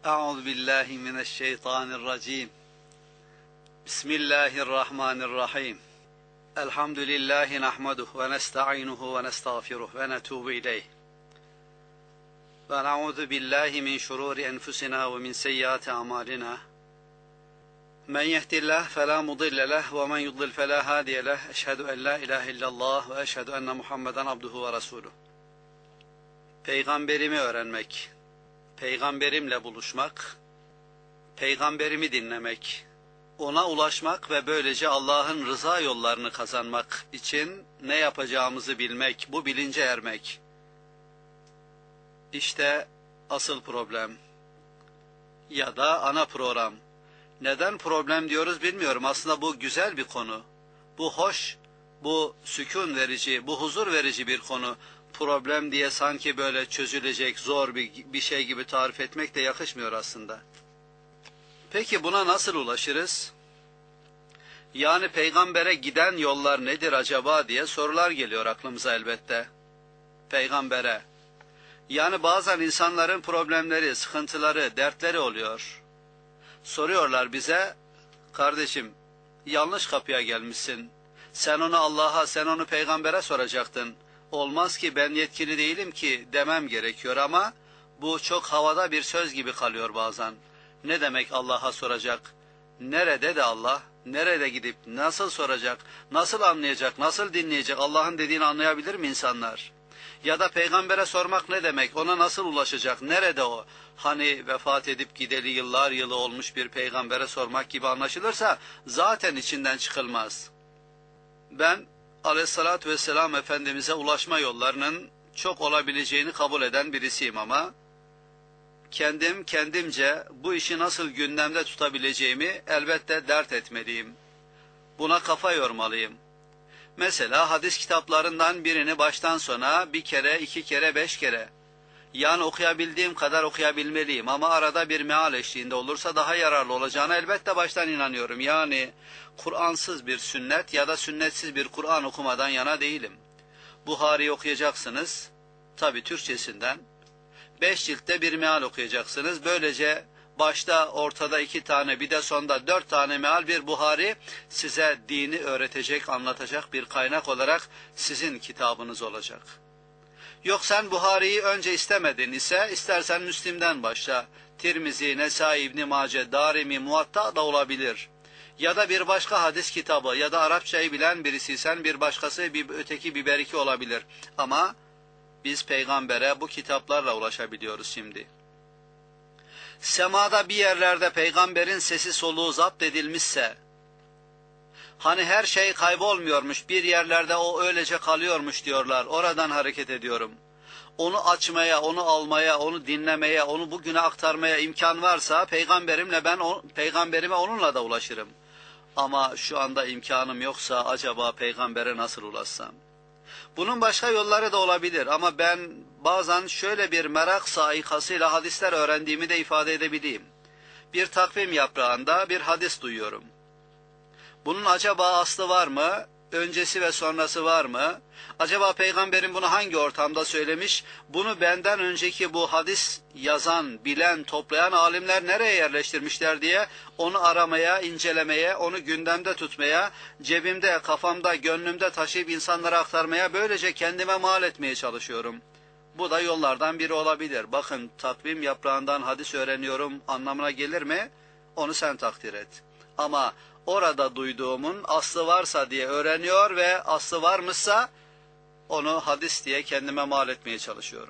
أعوذ بالله من الشيطان الرجيم. بسم الله الرحمن الرحيم. الحمد لله نحمده ونستعينه ونستغفره ونتوب إليه ونعوذ بالله من شرور أنفسنا ومن سيئات أعمالنا من يهد الله فلا مضل له ومن يضلل فلا هادي له أشهد أن لا إله إلا الله وأشهد أن محمدا عبده ورسوله. Peygamberimi öğrenmek, peygamberimle buluşmak, peygamberimi dinlemek, ona ulaşmak ve böylece Allah'ın rıza yollarını kazanmak için ne yapacağımızı bilmek, bu bilince ermek. İşte asıl problem ya da ana program. Neden problem diyoruz bilmiyorum. Aslında bu güzel bir konu. Bu hoş, bu sükun verici, bu huzur verici bir konu. Problem diye sanki böyle çözülecek zor bir şey gibi tarif etmek de yakışmıyor aslında. Peki buna nasıl ulaşırız? Yani peygambere giden yollar nedir acaba diye sorular geliyor aklımıza elbette. Peygambere. Yani bazen insanların problemleri, sıkıntıları, dertleri oluyor. Soruyorlar bize, kardeşim yanlış kapıya gelmişsin. Sen onu Allah'a, sen onu peygambere soracaktın. Olmaz ki ben yetkili değilim ki demem gerekiyor ama bu çok havada bir söz gibi kalıyor bazen. Ne demek Allah'a soracak? Nerede de Allah? Nerede gidip nasıl soracak? Nasıl anlayacak? Nasıl dinleyecek? Allah'ın dediğini anlayabilir mi insanlar? Ya da peygambere sormak ne demek? Ona nasıl ulaşacak? Nerede o? Hani vefat edip gideli yıllar yılı olmuş bir peygambere sormak gibi anlaşılırsa zaten içinden çıkılmaz. Ben Aleyhissalatü vesselam Efendimiz'e ulaşma yollarının çok olabileceğini kabul eden birisiyim ama kendimce bu işi nasıl gündemde tutabileceğimi elbette dert etmeliyim. Buna kafa yormalıyım. Mesela hadis kitaplarından birini baştan sona bir kere, 2 kere, 5 kere. Yani okuyabildiğim kadar okuyabilmeliyim ama arada bir meal eşliğinde olursa daha yararlı olacağına elbette baştan inanıyorum. Yani Kur'ansız bir sünnet ya da sünnetsiz bir Kur'an okumadan yana değilim. Buhari'yi okuyacaksınız, tabi Türkçesinden. 5 ciltte bir meal okuyacaksınız. Böylece başta, ortada 2 tane, bir de sonda 4 tane meal bir Buhari size dini öğretecek, anlatacak bir kaynak olarak sizin kitabınız olacak. Yok sen Buhari'yi önce istemedin ise istersen Müslim'den başla. Tirmizi, Nesai, İbn-i Mace, Darimi, Muvatta da olabilir. Ya da bir başka hadis kitabı ya da Arapçayı bilen birisiysen bir başkası, öteki bir beriki olabilir. Ama biz peygambere bu kitaplarla ulaşabiliyoruz şimdi. Semada bir yerlerde peygamberin sesi soluğu zapt edilmişse, hani her şey kaybolmuyormuş, bir yerlerde o öylece kalıyormuş diyorlar, oradan hareket ediyorum. Onu açmaya, onu almaya, onu dinlemeye, onu bugüne aktarmaya imkan varsa peygamberime onunla da ulaşırım. Ama şu anda imkanım yoksa acaba peygambere nasıl ulaşsam? Bunun başka yolları da olabilir ama ben bazen şöyle bir merak saikasıyla hadisler öğrendiğimi de ifade edebileyim. Bir takvim yaprağında bir hadis duyuyorum. Bunun acaba aslı var mı? Öncesi ve sonrası var mı? Acaba peygamberin bunu hangi ortamda söylemiş? Bunu benden önceki bu hadis yazan, bilen, toplayan alimler nereye yerleştirmişler diye onu aramaya, incelemeye, onu gündemde tutmaya, cebimde, kafamda, gönlümde taşıyıp insanlara aktarmaya, böylece kendime mal etmeye çalışıyorum. Bu da yollardan biri olabilir. Bakın takvim yaprağından hadis öğreniyorum anlamına gelir mi? Onu sen takdir et. Ama orada duyduğumun aslı varsa diye öğreniyor ve aslı varmışsa onu hadis diye kendime mal etmeye çalışıyorum.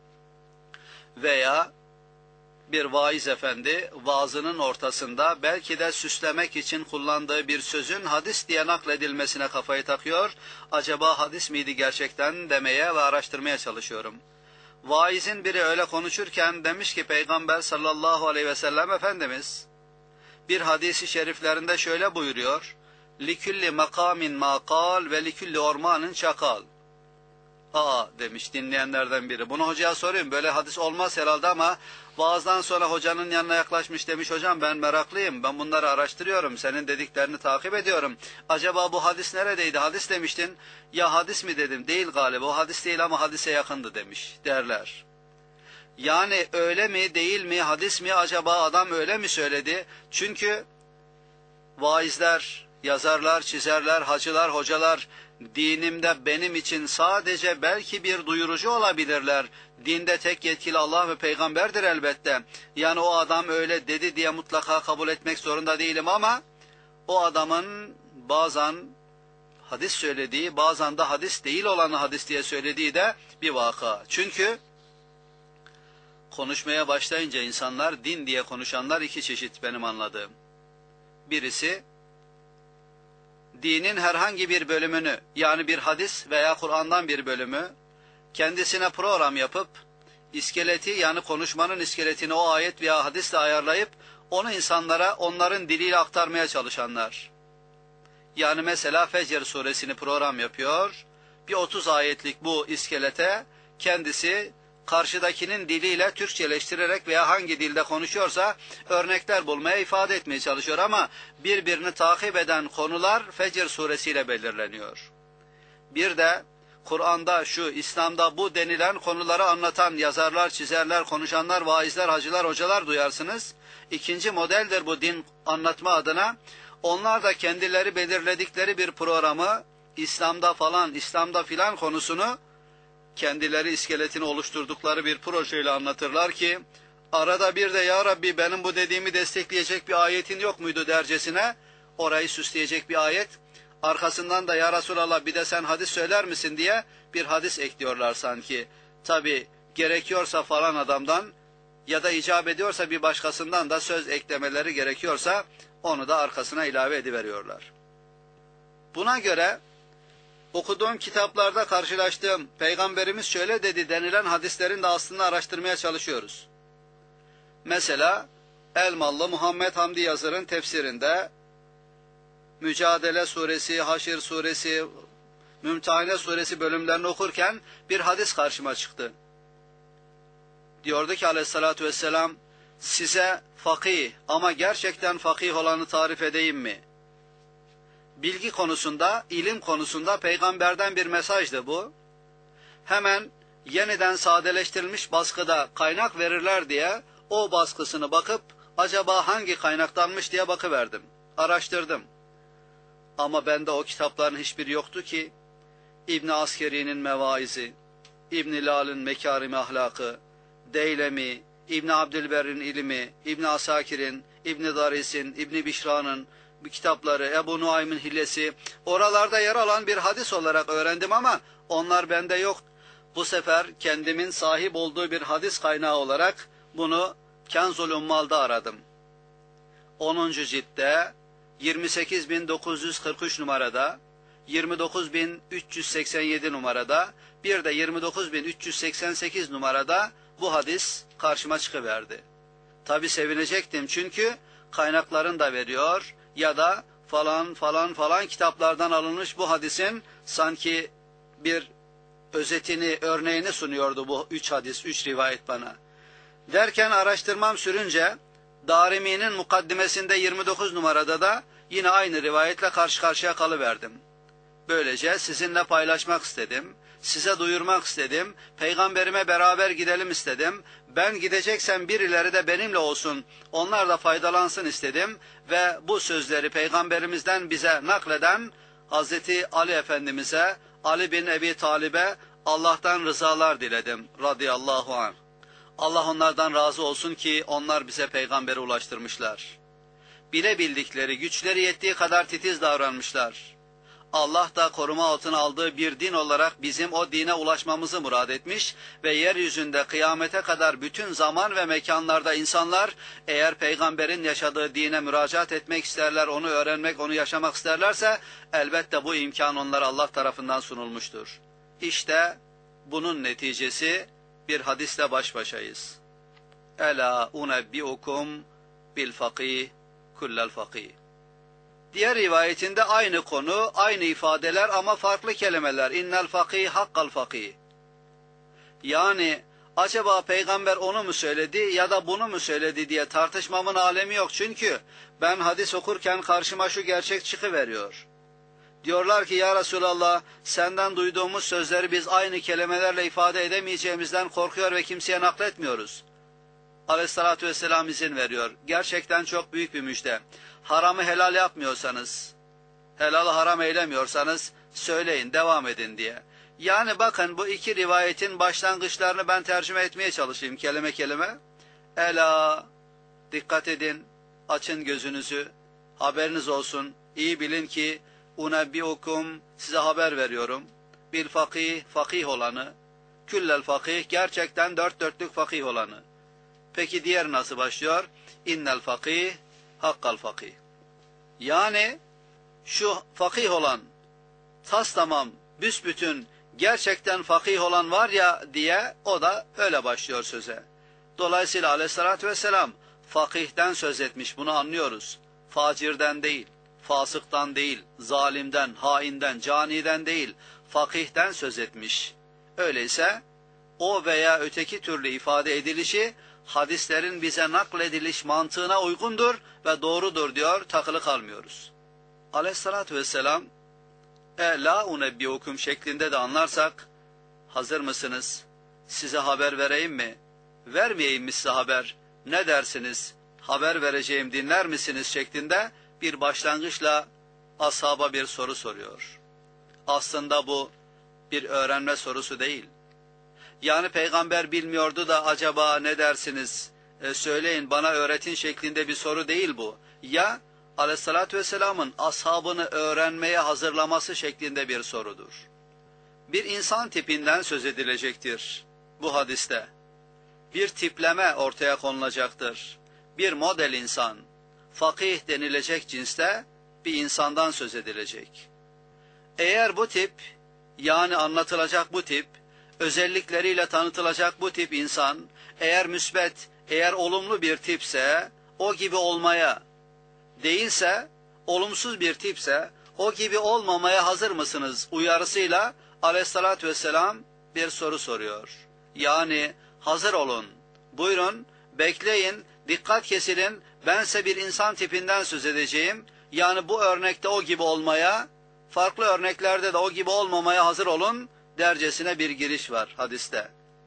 Veya bir vaiz efendi vaazının ortasında belki de süslemek için kullandığı bir sözün hadis diye nakledilmesine kafayı takıyor. Acaba hadis miydi gerçekten demeye ve araştırmaya çalışıyorum. Vaizin biri öyle konuşurken demiş ki Peygamber sallallahu aleyhi ve sellem Efendimiz bir hadisi şeriflerinde şöyle buyuruyor. Likülli makamin makal ve likülli ormanın çakal. Aa demiş dinleyenlerden biri. Bunu hocaya sorayım. Böyle hadis olmaz herhalde ama vaazdan sonra hocanın yanına yaklaşmış demiş. Hocam ben meraklıyım. Ben bunları araştırıyorum. Senin dediklerini takip ediyorum. Acaba bu hadis neredeydi? Hadis demiştin. Ya hadis mi dedim. Değil galiba. O hadis değil ama hadise yakındı demiş derler. Yani öyle mi değil mi, hadis mi acaba, adam öyle mi söyledi? Çünkü vaizler, yazarlar, çizerler, hacılar, hocalar dinimde benim için sadece belki bir duyurucu olabilirler. Dinde tek yetkili Allah ve peygamberdir elbette. Yani o adam öyle dedi diye mutlaka kabul etmek zorunda değilim ama o adamın bazen hadis söylediği, bazen de hadis değil olanı hadis diye söylediği de bir vaka. Çünkü konuşmaya başlayınca insanlar, din diye konuşanlar iki çeşit benim anladığım. Birisi, dinin herhangi bir bölümünü, yani bir hadis veya Kur'an'dan bir bölümü, kendisine program yapıp, iskeleti, yani konuşmanın iskeletini o ayet veya hadisle ayarlayıp, onu insanlara onların diliyle aktarmaya çalışanlar. Yani mesela Fecr suresini program yapıyor, bir 30 ayetlik bu iskelete kendisi karşıdakinin diliyle Türkçeleştirerek veya hangi dilde konuşuyorsa örnekler bulmaya, ifade etmeye çalışıyor ama birbirini takip eden konular Fecr suresiyle belirleniyor. Bir de Kur'an'da şu, İslam'da bu denilen konuları anlatan yazarlar, çizerler, konuşanlar, vaizler, hacılar, hocalar duyarsınız. İkinci modeldir bu din anlatma adına. Onlar da kendileri belirledikleri bir programı İslam'da falan, İslam'da filan konusunu kendileri iskeletini oluşturdukları bir projeyle anlatırlar ki arada bir de ya Rabbi benim bu dediğimi destekleyecek bir ayetin yok muydu dercesine orayı süsleyecek bir ayet, arkasından da ya Resulallah bir de sen hadis söyler misin diye bir hadis ekliyorlar sanki. Tabi gerekiyorsa falan adamdan ya da icap ediyorsa bir başkasından da söz eklemeleri gerekiyorsa onu da arkasına ilave ediveriyorlar. Buna göre okuduğum kitaplarda karşılaştığım Peygamberimiz şöyle dedi denilen hadislerin de aslında araştırmaya çalışıyoruz. Mesela Elmalı Muhammed Hamdi Yazır'ın tefsirinde Mücadele suresi, Haşr suresi, Mümtehine suresi bölümlerini okurken bir hadis karşıma çıktı. Diyordu ki aleyhissalatü vesselam, size fakih ama gerçekten fakih olanı tarif edeyim mi? Bilgi konusunda, ilim konusunda peygamberden bir mesajdı bu. Hemen yeniden sadeleştirilmiş baskıda kaynak verirler diye o baskısını bakıp acaba hangi kaynaktanmış diye bakıverdim. Araştırdım. Ama bende o kitapların hiçbiri yoktu ki. İbn-i Askeri'nin Mevaizi, İbn-i Lal'ın Mekârim-i Ahlakı, Deylemi, İbn-i Abdülberr'in ilmi, İbn-i Asakir'in, İbn-i Daris'in, İbn-i Bişra'nın bu kitapları, Ebu Nuaym'ın Hillesi, oralarda yer alan bir hadis olarak öğrendim ama onlar bende yok. Bu sefer kendimin sahip olduğu bir hadis kaynağı olarak bunu Kenzul Ummal'da aradım. 10. ciltte 28.943 numarada, 29.387 numarada, bir de 29.388 numarada bu hadis karşıma çıkıverdi. Tabi sevinecektim çünkü kaynaklarını da veriyor ya da falan kitaplardan alınmış bu hadisin sanki bir özetini, örneğini sunuyordu bu 3 hadis, 3 rivayet bana. Derken araştırmam sürünce Darimi'nin mukaddimesinde 29 numarada da yine aynı rivayetle karşı karşıya kalıverdim. Böylece sizinle paylaşmak istedim, size duyurmak istedim, peygamberime beraber gidelim istedim, ben gideceksem birileri de benimle olsun, onlar da faydalansın istedim ve bu sözleri peygamberimizden bize nakleden Hazreti Ali Efendimiz'e, Ali bin Ebi Talib'e Allah'tan rızalar diledim radıyallahu anh. Allah onlardan razı olsun ki onlar bize peygamberi ulaştırmışlar. Bilebildikleri, güçleri yettiği kadar titiz davranmışlar. Allah da koruma altına aldığı bir din olarak bizim o dine ulaşmamızı murad etmiş ve yeryüzünde kıyamete kadar bütün zaman ve mekanlarda insanlar eğer peygamberin yaşadığı dine müracaat etmek isterler, onu öğrenmek, onu yaşamak isterlerse elbette bu imkan onlara Allah tarafından sunulmuştur. İşte bunun neticesi bir hadisle baş başayız. Ela unebbiukum bil fakih kullel fakih. Diğer rivayetinde aynı konu, aynı ifadeler ama farklı kelimeler. İnnel fakih hakkal fakih. Yani acaba peygamber onu mu söyledi ya da bunu mu söyledi diye tartışmamın alemi yok. Çünkü ben hadis okurken karşıma şu gerçek çıkıveriyor. Diyorlar ki ya Resulallah, senden duyduğumuz sözleri biz aynı kelimelerle ifade edemeyeceğimizden korkuyor ve kimseye nakletmiyoruz. Aleyhissalatü vesselam izin veriyor. Gerçekten çok büyük bir müjde. Haramı helal yapmıyorsanız, helalı haram eylemiyorsanız söyleyin, devam edin diye. Yani bakın, bu iki rivayetin başlangıçlarını ben tercüme etmeye çalışayım kelime kelime. Ela, dikkat edin, açın gözünüzü, haberiniz olsun, iyi bilin ki unebbiukum, size haber veriyorum. Bil fakih, fakih olanı, küllel fakih, gerçekten dört dörtlük fakih olanı. Peki diğer nasıl başlıyor? İnnel fakih, hakkal fakih. Yani şu fakih olan, tas tamam, büsbütün, gerçekten fakih olan var ya diye, o da öyle başlıyor söze. Dolayısıyla aleyhissalatü vesselam fakihten söz etmiş, bunu anlıyoruz. Facirden değil, fasıktan değil, zalimden, hainden, caniden değil, fakihten söz etmiş. Öyleyse o veya öteki türlü ifade edilişi hadislerin bize naklediliş mantığına uygundur ve doğrudur diyor, takılı kalmıyoruz. Aleyhissalatü vesselam la unebbiukum şeklinde de anlarsak, hazır mısınız, size haber vereyim mi, vermeyeyim mi size haber, ne dersiniz, haber vereceğim, dinler misiniz şeklinde bir başlangıçla ashaba bir soru soruyor. Aslında bu bir öğrenme sorusu değil. Yani peygamber bilmiyordu da acaba ne dersiniz, söyleyin bana öğretin şeklinde bir soru değil bu. Ya aleyhissalatü vesselamın ashabını öğrenmeye hazırlaması şeklinde bir sorudur. Bir insan tipinden söz edilecektir bu hadiste. Bir tipleme ortaya konulacaktır. Bir model insan, fakih denilecek cinste bir insandan söz edilecek. Eğer bu tip, yani anlatılacak bu tip, özellikleriyle tanıtılacak bu tip insan, eğer müsbet, eğer olumlu bir tipse, o gibi olmaya, değilse, olumsuz bir tipse, o gibi olmamaya hazır mısınız uyarısıyla aleyhissalatü vesselam bir soru soruyor. Yani hazır olun, buyurun, bekleyin, dikkat kesilin, bense bir insan tipinden söz edeceğim. Yani bu örnekte o gibi olmaya, farklı örneklerde de o gibi olmamaya hazır olun dercesine bir giriş var hadiste.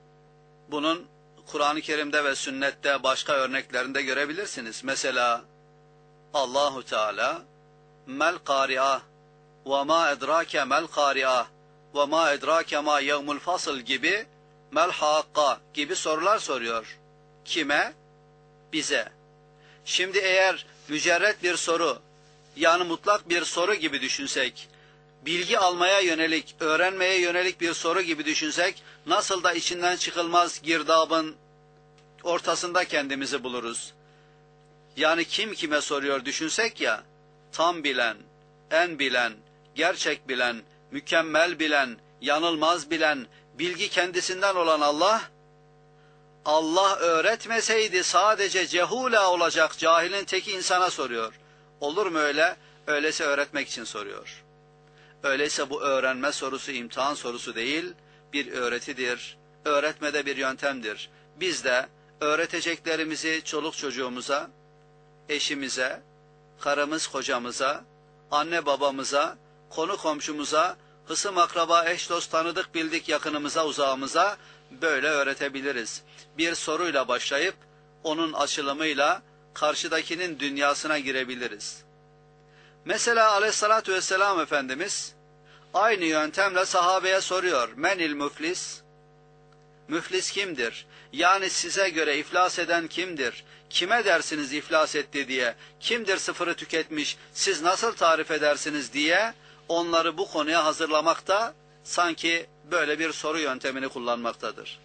Bunun Kur'an-ı Kerim'de ve sünnette başka örneklerinde görebilirsiniz. Mesela Allahu Teala mel kari'ah ve ma edrake mel kari'ah ve ma edrake ma yevmul fasıl gibi, mel hakka gibi sorular soruyor. Kime? Bize. Şimdi eğer mücerret bir soru, yani mutlak bir soru gibi düşünsek, bilgi almaya yönelik, öğrenmeye yönelik bir soru gibi düşünsek, nasıl da içinden çıkılmaz girdabın ortasında kendimizi buluruz. Yani kim kime soruyor düşünsek ya, tam bilen, en bilen, gerçek bilen, mükemmel bilen, yanılmaz bilen, bilgi kendisinden olan Allah, Allah öğretmeseydi sadece cehula olacak cahilin teki insana soruyor. Olur mu öyle? Öyleyse öğretmek için soruyor. Öyleyse bu öğrenme sorusu imtihan sorusu değil, bir öğretidir. Öğretmede bir yöntemdir. Biz de öğreteceklerimizi çoluk çocuğumuza, eşimize, karımız kocamıza, anne babamıza, konu komşumuza, hısım akraba, eş dost, tanıdık bildik yakınımıza, uzağımıza böyle öğretebiliriz. Bir soruyla başlayıp onun açılımıyla karşıdakinin dünyasına girebiliriz. Mesela aleyhissalatü vesselam Efendimiz aynı yöntemle sahabeye soruyor. Menil müflis? Müflis kimdir? Yani size göre iflas eden kimdir? Kime dersiniz iflas etti diye? Kimdir sıfırı tüketmiş? Siz nasıl tarif edersiniz diye onları bu konuya hazırlamakta, sanki böyle bir soru yöntemini kullanmaktadır.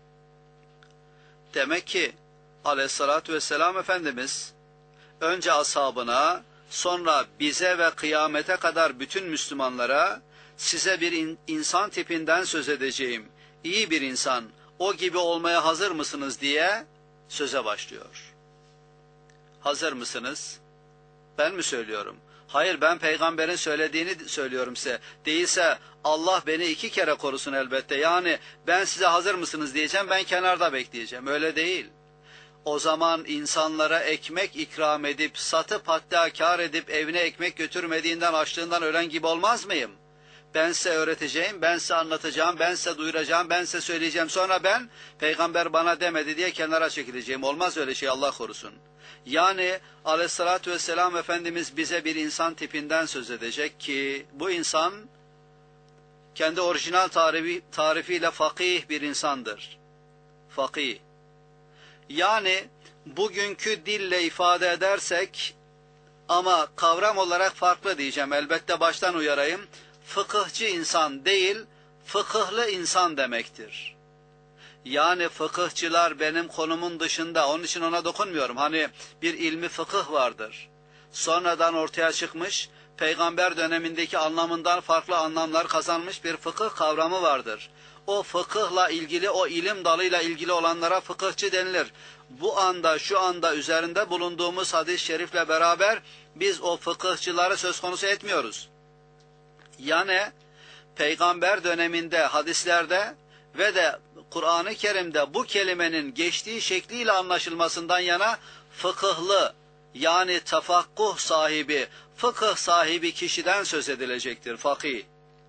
Demek ki aleyhissalatü vesselam Efendimiz önce ashabına, sonra bize ve kıyamete kadar bütün Müslümanlara size bir insan tipinden söz edeceğim, iyi bir insan, o gibi olmaya hazır mısınız diye söze başlıyor. Hazır mısınız? Ben mi söylüyorum? Hayır, ben peygamberin söylediğini söylüyorum size. Değilse Allah beni 2 kere korusun elbette. Yani ben size hazır mısınız diyeceğim, ben kenarda bekleyeceğim. Öyle değil. o zaman insanlara ekmek ikram edip, satıp hatta kâr edip evine ekmek götürmediğinden, açlığından ölen gibi olmaz mıyım? Ben size öğreteceğim, ben size anlatacağım, ben size duyuracağım, ben size söyleyeceğim. Sonra ben, peygamber bana demedi diye kenara çekileceğim. Olmaz öyle şey, Allah korusun. Yani aleyhissalatü vesselam Efendimiz bize bir insan tipinden söz edecek ki, bu insan kendi orijinal tarifiyle fakih bir insandır. Fakih. Yani bugünkü dille ifade edersek, ama kavram olarak farklı diyeceğim. Elbette baştan uyarayım. Fıkıhçı insan değil, fıkıhlı insan demektir. Yani fıkıhçılar benim konumun dışında, onun için ona dokunmuyorum. Hani bir ilmi fıkıh vardır. Sonradan ortaya çıkmış, peygamber dönemindeki anlamından farklı anlamlar kazanmış bir fıkıh kavramı vardır. O fıkıhla ilgili, o ilim dalıyla ilgili olanlara fıkıhçı denilir. Bu anda, şu anda üzerinde bulunduğumuz hadis-i şerifle beraber biz o fıkıhçıları söz konusu etmiyoruz. Yani peygamber döneminde, hadislerde ve de Kur'an-ı Kerim'de bu kelimenin geçtiği şekliyle anlaşılmasından yana fıkıhlı, yani tefakkuh sahibi, fıkıh sahibi kişiden söz edilecektir, fakih.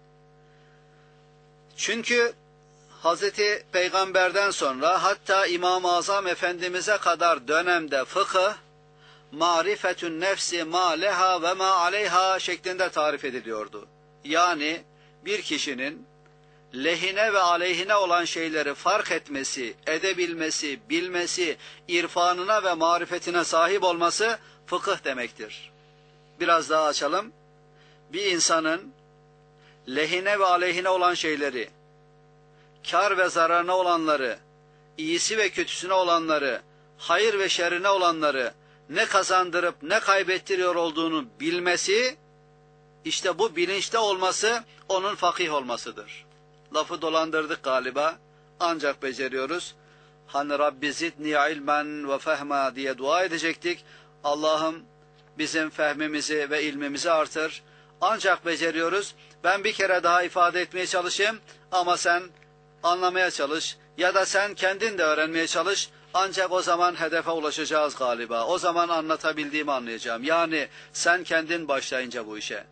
Çünkü Hazreti Peygamber'den sonra hatta İmam-ı Azam Efendimiz'e kadar dönemde fıkıh, marifetün nefsi ma leha ve ma aleyha şeklinde tarif ediliyordu. Yani bir kişinin lehine ve aleyhine olan şeyleri fark etmesi, edebilmesi, bilmesi, irfanına ve marifetine sahip olması fıkıh demektir. Biraz daha açalım. Bir insanın lehine ve aleyhine olan şeyleri, kar ve zararına olanları, iyisi ve kötüsüne olanları, hayır ve şerrine olanları ne kazandırıp ne kaybettiriyor olduğunu bilmesi, işte bu bilinçte olması onun fakih olmasıdır. Lafı dolandırdık galiba, ancak beceriyoruz. Hani Rabbi zidni ilmen ve fehma diye dua edecektik. Allah'ım bizim fehmimizi ve ilmimizi artır. Ancak beceriyoruz. Ben bir kere daha ifade etmeye çalışayım ama sen anlamaya çalış ya da sen kendin de öğrenmeye çalış. Ancak o zaman hedefe ulaşacağız galiba. O zaman anlatabildiğimi anlayacağım. Yani sen kendin başlayınca bu işe.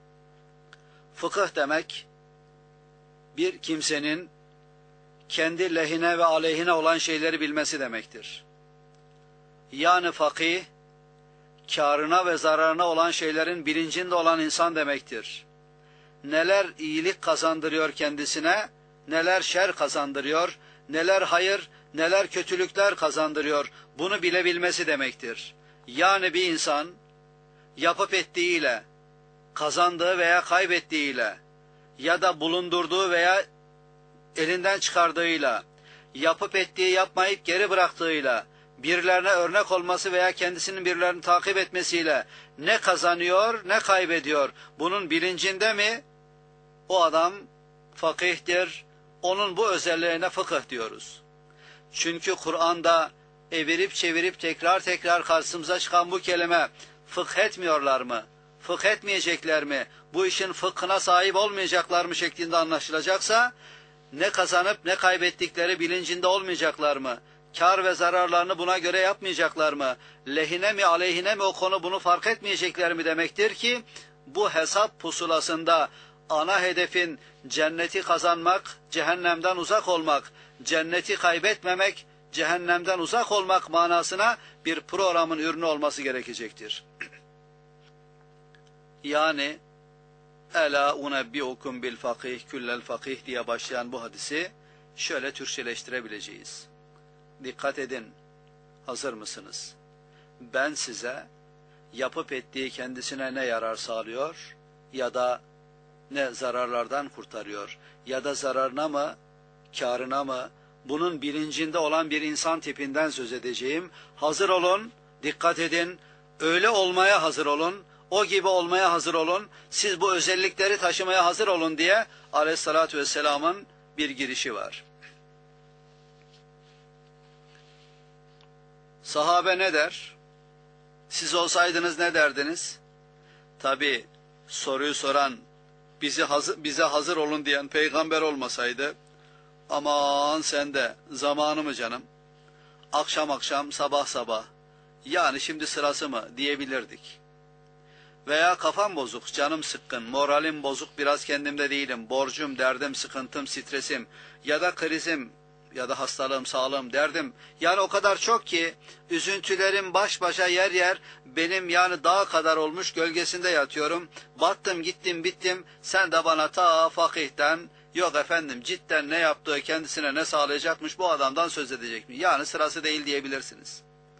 Fıkıh demek, bir kimsenin kendi lehine ve aleyhine olan şeyleri bilmesi demektir. Yani fakih, kârına ve zararına olan şeylerin bilincinde olan insan demektir. Neler iyilik kazandırıyor kendisine, neler şer kazandırıyor, neler hayır, neler kötülükler kazandırıyor, bunu bilebilmesi demektir. Yani bir insan yapıp ettiğiyle, kazandığı veya kaybettiğiyle ya da bulundurduğu veya elinden çıkardığıyla, yapıp ettiği yapmayıp geri bıraktığıyla, birilerine örnek olması veya kendisinin birilerini takip etmesiyle ne kazanıyor ne kaybediyor, bunun bilincinde mi? O adam fakihtir, onun bu özelliğine fıkıh diyoruz. Çünkü Kur'an'da evirip çevirip tekrar tekrar karşımıza çıkan bu kelime, fıkh etmiyorlar mı? Fıkh etmeyecekler mi? Bu işin fıkhına sahip olmayacaklar mı şeklinde anlaşılacaksa, ne kazanıp ne kaybettikleri bilincinde olmayacaklar mı? Kar ve zararlarını buna göre yapmayacaklar mı? Lehine mi aleyhine mi o konu, bunu fark etmeyecekler mi demektir ki, bu hesap pusulasında ana hedefin cenneti kazanmak, cehennemden uzak olmak, cenneti kaybetmemek, cehennemden uzak olmak manasına bir programın ürünü olması gerekecektir. Yani Ela unebbiukum bil fakih küllel fakih diye başlayan bu hadisi şöyle Türkçeleştirebileceğiz. Dikkat edin, hazır mısınız? Ben size yapıp ettiği kendisine ne yarar sağlıyor ya da ne zararlardan kurtarıyor ya da zararına mı, kârına mı, bunun bilincinde olan bir insan tipinden söz edeceğim. Hazır olun, dikkat edin, öyle olmaya hazır olun, o gibi olmaya hazır olun, siz bu özellikleri taşımaya hazır olun diye Aleyhissalatü vesselamın bir girişi var. Sahabe ne der? Siz olsaydınız ne derdiniz? Tabi soruyu soran, bize hazır olun diyen peygamber olmasaydı, aman sen de zamanı mı canım? akşam akşam, sabah sabah, yani şimdi sırası mı diyebilirdik. Veya kafam bozuk, canım sıkkın, moralim bozuk, biraz kendimde değilim, borcum, derdim, sıkıntım, stresim ya da krizim ya da hastalığım, sağlığım, derdim. Yani o kadar çok ki üzüntülerim baş başa yer yer, benim yani dağ kadar olmuş, gölgesinde yatıyorum. Battım, gittim, bittim. Sen de bana ta fakihten, yok efendim cidden ne yaptığı, kendisine ne sağlayacakmış, bu adamdan söz edecek mi? Yani sırası değil diyebilirsiniz.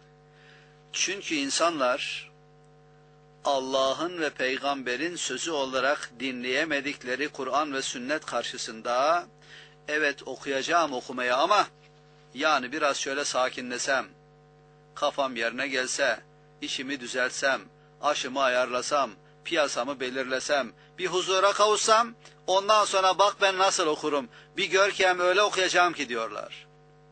Çünkü insanlar Allah'ın ve peygamberin sözü olarak dinleyemedikleri Kur'an ve sünnet karşısında, evet okuyacağım okumaya ama yani biraz şöyle sakinlesem, kafam yerine gelse, işimi düzeltsem, aşımı ayarlasam, piyasamı belirlesem, bir huzura kavuşsam, ondan sonra bak ben nasıl okurum, bir gör ki hem öyle okuyacağım ki diyorlar.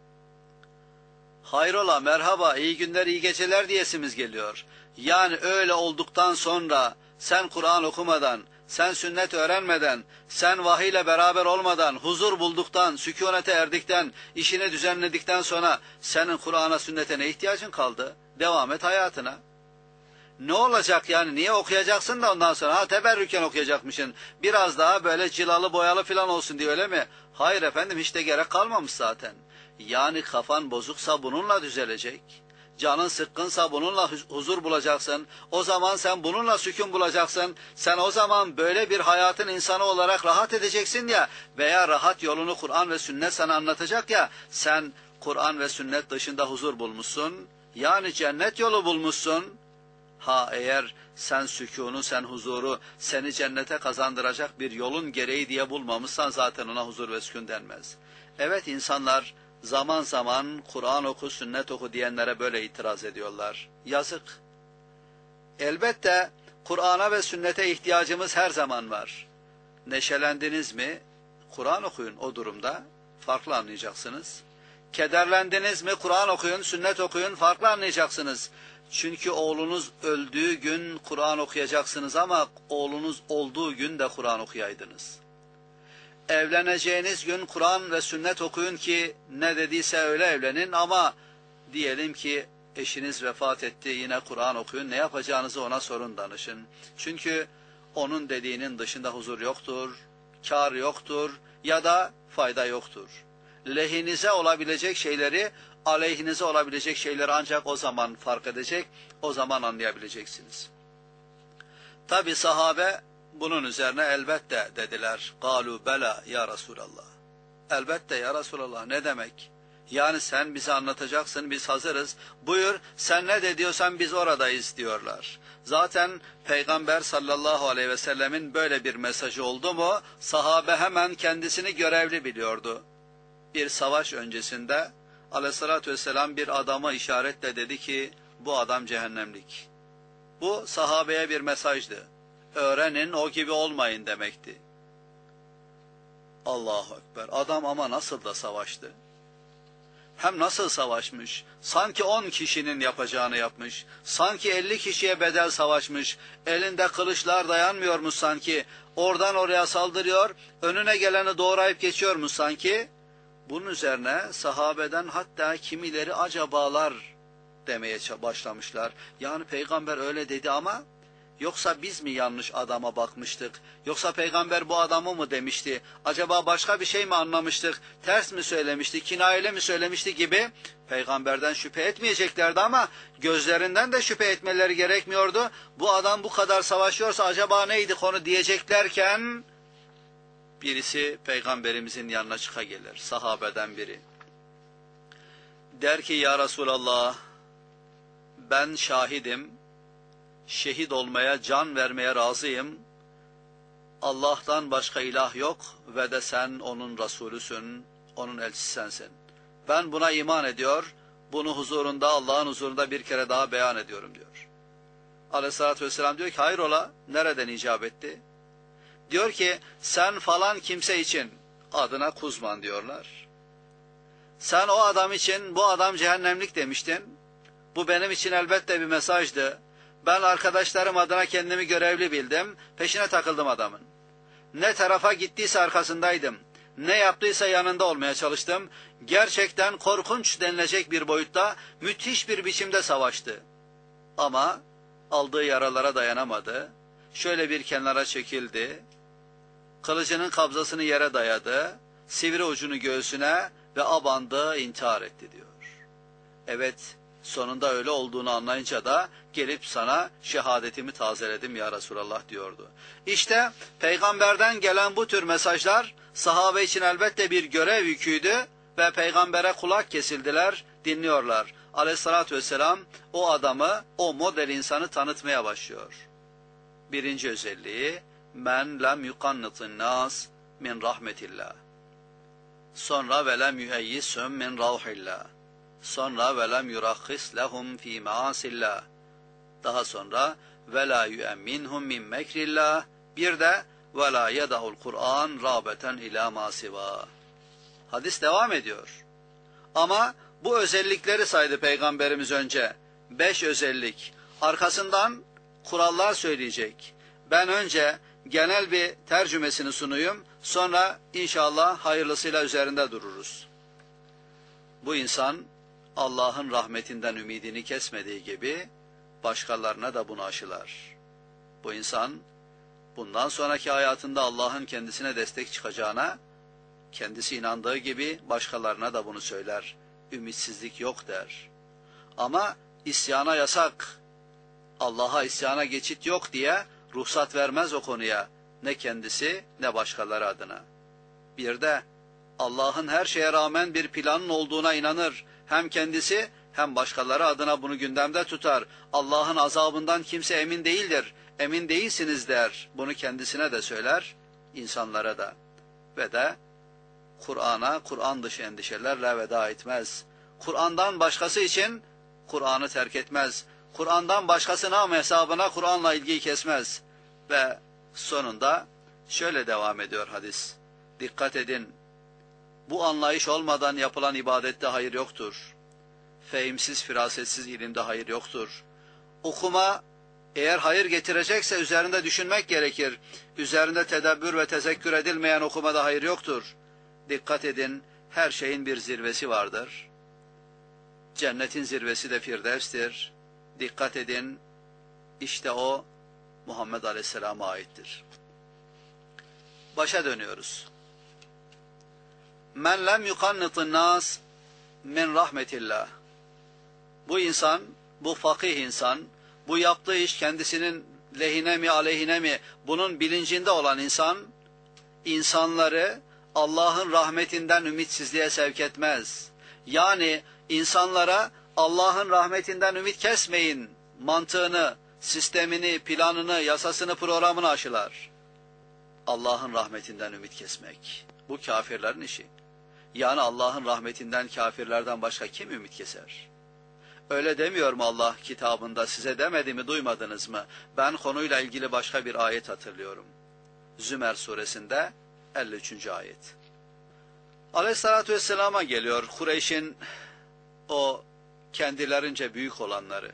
Hayrola, merhaba, iyi günler, iyi geceler diyesimiz geliyor. Yani öyle olduktan sonra sen Kur'an okumadan, sen sünnet öğrenmeden, sen vahiyle beraber olmadan, huzur bulduktan, sükunete erdikten, işini düzenledikten sonra senin Kur'an'a, sünnete ne ihtiyacın kaldı? Devam et hayatına. Ne olacak yani? Niye okuyacaksın da ondan sonra? Ha, teberrüken okuyacakmışsın. Biraz daha böyle cilalı boyalı falan olsun diye, öyle mi? Hayır efendim, hiç de gerek kalmamış zaten. Yani kafan bozuksa bununla düzelecek. Canın sıkkınsa bununla huzur bulacaksın. O zaman sen bununla sükun bulacaksın. Sen o zaman böyle bir hayatın insanı olarak rahat edeceksin ya, veya rahat yolunu Kur'an ve sünnet sana anlatacak ya, sen Kur'an ve sünnet dışında huzur bulmuşsun. Yani cennet yolu bulmuşsun. Ha, eğer sen sükûnu, sen huzuru, seni cennete kazandıracak bir yolun gereği diye bulmamışsan zaten ona huzur ve sükun denmez. Evet, insanlar zaman zaman Kur'an oku, sünnet oku diyenlere böyle itiraz ediyorlar. Yazık. Elbette Kur'an'a ve sünnete ihtiyacımız her zaman var. Neşelendiniz mi? Kur'an okuyun, o durumda farklı anlayacaksınız. Kederlendiniz mi? Kur'an okuyun, sünnet okuyun, farklı anlayacaksınız. Çünkü oğlunuz öldüğü gün Kur'an okuyacaksınız ama oğlunuz olduğu gün de Kur'an okuyaydınız. Evleneceğiniz gün Kur'an ve sünnet okuyun ki ne dediyse öyle evlenin, ama diyelim ki eşiniz vefat etti, yine Kur'an okuyun, ne yapacağınızı ona sorun, danışın. Çünkü onun dediğinin dışında huzur yoktur, kar yoktur ya da fayda yoktur. Lehinize olabilecek şeyleri, aleyhinize olabilecek şeyleri ancak o zaman fark edecek, o zaman anlayabileceksiniz. Tabi sahabe bunun üzerine elbette dediler. Galu bela ya Resulallah. Elbette ya Resulallah ne demek? Yani sen bize anlatacaksın, biz hazırız. Buyur, sen ne de diyorsan biz oradayız diyorlar. Zaten Peygamber sallallahu aleyhi ve sellemin böyle bir mesajı oldu mu, sahabe hemen kendisini görevli biliyordu. Bir savaş öncesinde aleyhissalatü vesselam bir adama işaretle dedi ki, bu adam cehennemlik. Bu sahabeye bir mesajdı. Öğrenin, o gibi olmayın demekti. Allahu Ekber. Adam ama nasıl da savaştı. Hem nasıl savaşmış. Sanki 10 kişinin yapacağını yapmış. Sanki 50 kişiye bedel savaşmış. Elinde kılıçlar dayanmıyormuş sanki. Oradan oraya saldırıyor. Önüne geleni doğrayıp geçiyormuş sanki. Bunun üzerine sahabeden hatta kimileri acabalar demeye başlamışlar. Yani peygamber öyle dedi ama yoksa biz mi yanlış adama bakmıştık? Yoksa peygamber bu adamı mı demişti? Acaba başka bir şey mi anlamıştık? Ters mi söylemişti? Kinayeli mi söylemişti gibi peygamberden şüphe etmeyeceklerdi ama gözlerinden de şüphe etmeleri gerekmiyordu. Bu adam bu kadar savaşıyorsa acaba neydi konu diyeceklerken birisi peygamberimizin yanına çıka gelir. Sahabeden biri. Der ki ya Resulallah, ben şahidim. Şehit olmaya, can vermeye razıyım. Allah'tan başka ilah yok ve de sen onun Resulüsün, onun elçisi sensin. Ben buna iman ediyor, bunu huzurunda, Allah'ın huzurunda bir kere daha beyan ediyorum diyor. Aleyhissalatü vesselam diyor ki, hayrola, nereden icap etti? Diyor ki, sen falan kimse için, adına Kuzman diyorlar. Sen o adam için, bu adam cehennemlik demiştin. Bu benim için elbette bir mesajdı. Ben arkadaşlarım adına kendimi görevli bildim, peşine takıldım adamın. Ne tarafa gittiyse arkasındaydım. Ne yaptıysa yanında olmaya çalıştım. Gerçekten korkunç denilecek bir boyutta müthiş bir biçimde savaştı. Ama aldığı yaralara dayanamadı. Şöyle bir kenara çekildi. Kılıcının kabzasını yere dayadı. Sivri ucunu göğsüne ve abandı, intihar etti diyor. Evet, sonunda öyle olduğunu anlayınca da gelip sana şehadetimi tazeledim ya Resulallah diyordu. İşte peygamberden gelen bu tür mesajlar sahabe için elbette bir görev yüküydü ve peygambere kulak kesildiler, dinliyorlar. Aleyhissalatü vesselam o adamı, o model insanı tanıtmaya başlıyor. Birinci özelliği, men lem yukannıtın nas min rahmetillah. Sonra velem yuheyyisum min ravhillah. Sonra velem yurakhis lehum fi maasillah. Daha sonra vela yu'minhum min mekrillah. Bir de vela yeda'ul Kur'an rağbeten ila ma siva. Hadis devam ediyor. Ama bu özellikleri saydı Peygamberimiz önce. 5 özellik. Arkasından kurallar söyleyecek. Ben önce genel bir tercümesini sunuyum. Sonra inşallah hayırlısıyla üzerinde dururuz. Bu insan Allah'ın rahmetinden ümidini kesmediği gibi başkalarına da bunu aşılar. Bu insan bundan sonraki hayatında Allah'ın kendisine destek çıkacağına, kendisi inandığı gibi başkalarına da bunu söyler. Ümitsizlik yok der. Ama isyana yasak, Allah'a isyana geçit yok diye ruhsat vermez o konuya. Ne kendisi ne başkaları adına. Bir de Allah'ın her şeye rağmen bir planın olduğuna inanır. Hem kendisi hem başkaları adına bunu gündemde tutar. Allah'ın azabından kimse emin değildir. Emin değilsiniz der. Bunu kendisine de söyler, insanlara da. Ve de Kur'an'a, Kur'an dışı endişelerle veda etmez. Kur'an'dan başkası için Kur'an'ı terk etmez. Kur'an'dan başkasına hesabına Kur'an'la ilgiyi kesmez. Ve sonunda şöyle devam ediyor hadis. Dikkat edin. Bu anlayış olmadan yapılan ibadette hayır yoktur. Fehimsiz, firasetsiz ilimde hayır yoktur. Okuma eğer hayır getirecekse üzerinde düşünmek gerekir. Üzerinde tedebbür ve tezekkür edilmeyen okumada hayır yoktur. Dikkat edin, her şeyin bir zirvesi vardır. Cennetin zirvesi de Firdevs'tir. Dikkat edin, işte o Muhammed Aleyhisselam'a aittir. Başa dönüyoruz. Men lem yukannıtın nas min rahmetillah. Bu insan, bu fakih insan, bu yaptığı iş kendisinin lehine mi aleyhine mi bunun bilincinde olan insan, insanları Allah'ın rahmetinden ümitsizliğe sevk etmez. Yani insanlara Allah'ın rahmetinden ümit kesmeyin mantığını, sistemini, planını, yasasını, programını aşılar. Allah'ın rahmetinden ümit kesmek. Bu kafirlerin işi. Yani Allah'ın rahmetinden kafirlerden başka kim ümit keser? Öyle demiyor mu Allah kitabında, size demedi mi, duymadınız mı? Ben konuyla ilgili başka bir ayet hatırlıyorum. Zümer suresinde 53. ayet. Aleyhissalatü vesselama geliyor Kureyş'in o kendilerince büyük olanları.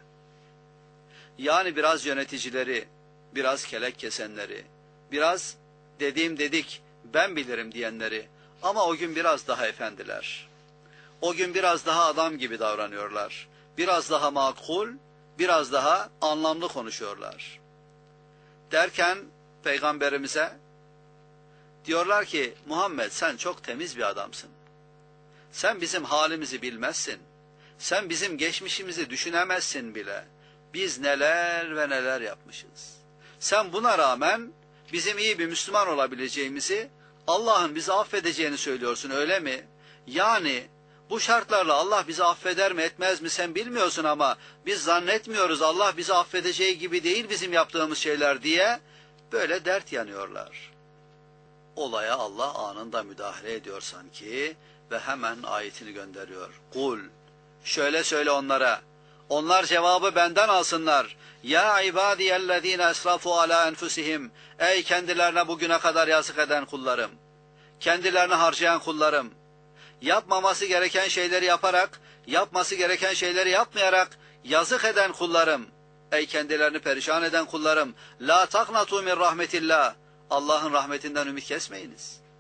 Yani biraz yöneticileri, biraz kelek kesenleri, biraz dediğim dedik, ben bilirim diyenleri. Ama o gün biraz daha efendiler. O gün biraz daha adam gibi davranıyorlar. Biraz daha makul, biraz daha anlamlı konuşuyorlar. Derken Peygamberimize diyorlar ki, Muhammed sen çok temiz bir adamsın. Sen bizim halimizi bilmezsin. Sen bizim geçmişimizi düşünemezsin bile. Biz neler ve neler yapmışız. Sen buna rağmen bizim iyi bir Müslüman olabileceğimizi, Allah'ın bizi affedeceğini söylüyorsun, öyle mi? Yani bu şartlarla Allah bizi affeder mi etmez mi sen bilmiyorsun ama biz zannetmiyoruz, Allah bizi affedeceği gibi değil bizim yaptığımız şeyler diye böyle dert yanıyorlar. Olaya Allah anında müdahale ediyor sanki ve hemen ayetini gönderiyor. Kul, şöyle söyle onlara, onlar cevabı benden alsınlar. Ya ibadiyellezine esrafu ala enfusihim, ey kendilerine bugüne kadar yazık eden kullarım, kendilerine harcayan kullarım, yapmaması gereken şeyleri yaparak, yapması gereken şeyleri yapmayarak yazık eden kullarım, ey kendilerini perişan eden kullarım, la taknatu min rahmetillah, Allah'ın rahmetinden ümit kesmeyiniz.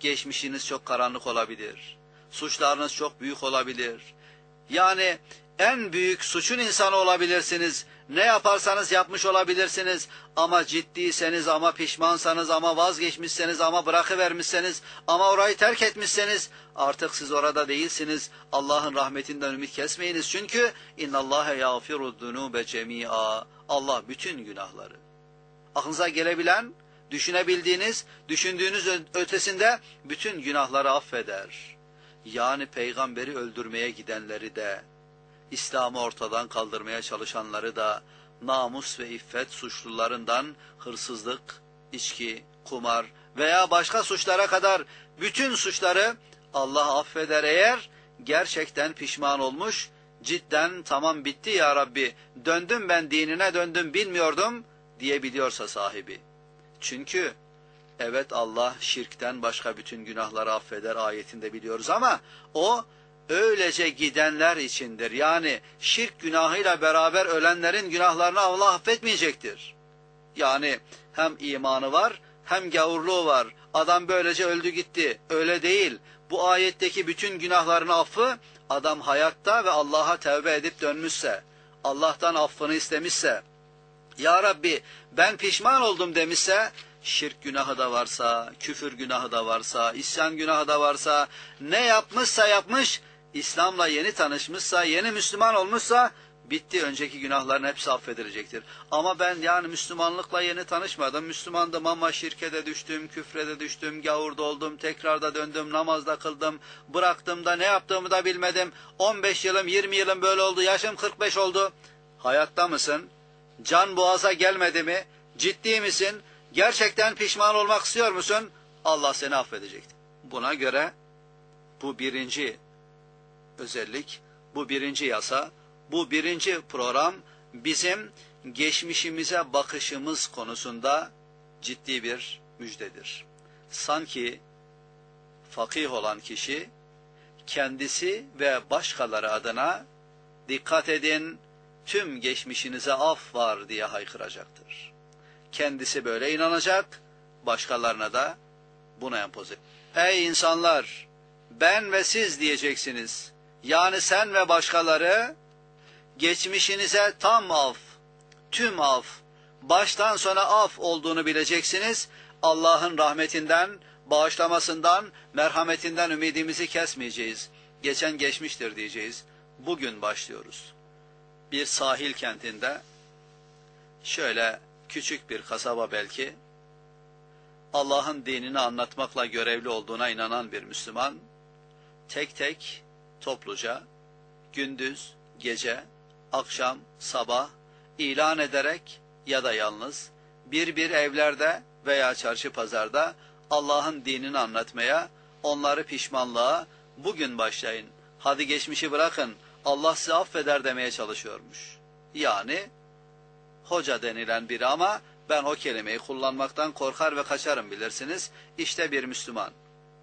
geçmişiniz çok karanlık olabilir. Suçlarınız çok büyük olabilir. Yani en büyük suçun insanı olabilirsiniz. Ne yaparsanız yapmış olabilirsiniz. Ama ciddiyseniz, ama pişmansanız, ama vazgeçmişseniz, ama bırakıvermişseniz, ama orayı terk etmişseniz artık siz orada değilsiniz. Allah'ın rahmetinden ümit kesmeyiniz. Çünkü innallâhe yâfiru'd-dunûbe cemî'â. Allah bütün günahları. Aklınıza gelebilen, düşünebildiğiniz, düşündüğünüz ötesinde bütün günahları affeder. Yani peygamberi öldürmeye gidenleri de, İslam'ı ortadan kaldırmaya çalışanları da, namus ve iffet suçlularından hırsızlık, içki, kumar veya başka suçlara kadar bütün suçları Allah affeder eğer gerçekten pişman olmuş, cidden tamam bitti ya Rabbi, döndüm ben dinine döndüm bilmiyordum diyebiliyorsa sahibi. Çünkü evet Allah şirkten başka bütün günahları affeder ayetinde biliyoruz ama o öylece gidenler içindir. Yani şirk günahıyla beraber ölenlerin günahlarını Allah affetmeyecektir. Yani hem imanı var hem gavurluğu var. Adam böylece öldü gitti. Öyle değil. Bu ayetteki bütün günahların affı adam hayatta ve Allah'a tevbe edip dönmüşse, Allah'tan affını istemişse, ya Rabbi ben pişman oldum demişse, şirk günahı da varsa, küfür günahı da varsa, isyan günahı da varsa, ne yapmışsa yapmış, İslam'la yeni tanışmışsa, yeni Müslüman olmuşsa, bitti, önceki günahların hepsi affedilecektir. Ama ben yani Müslümanlıkla yeni tanışmadım, Müslümandım ama şirke de düştüm, küfre de düştüm, gavurda oldum, tekrar da döndüm, namazda kıldım, bıraktım da ne yaptığımı da bilmedim, 15 yılım, 20 yılım böyle oldu, yaşım 45 oldu. Hayatta mısın? Can boğaza gelmedi mi? Ciddi misin? Gerçekten pişman olmak istiyor musun? Allah seni affedecektir. Buna göre bu birinci özellik, bu birinci yasa, bu birinci program bizim geçmişimize bakışımız konusunda ciddi bir müjdedir. Sanki fakih olan kişi kendisi ve başkaları adına dikkat edin, tüm geçmişinize af var diye haykıracaktır. Kendisi böyle inanacak, başkalarına da buna empoze. Ey insanlar, ben ve siz diyeceksiniz. Yani sen ve başkaları geçmişinize tam af, tüm af, baştan sona af olduğunu bileceksiniz. Allah'ın rahmetinden, bağışlamasından, merhametinden ümidimizi kesmeyeceğiz. Geçen geçmiştir diyeceğiz. Bugün başlıyoruz. Bir sahil kentinde, şöyle küçük bir kasaba belki, Allah'ın dinini anlatmakla görevli olduğuna inanan bir Müslüman, tek tek, topluca, gündüz, gece, akşam, sabah, ilan ederek ya da yalnız, bir evlerde veya çarşı pazarda Allah'ın dinini anlatmaya, onları pişmanlığa, bugün başlayın, hadi geçmişi bırakın, Allah sizi affeder demeye çalışıyormuş. Yani hoca denilen biri ama ben o kelimeyi kullanmaktan korkar ve kaçarım bilirsiniz. İşte bir Müslüman.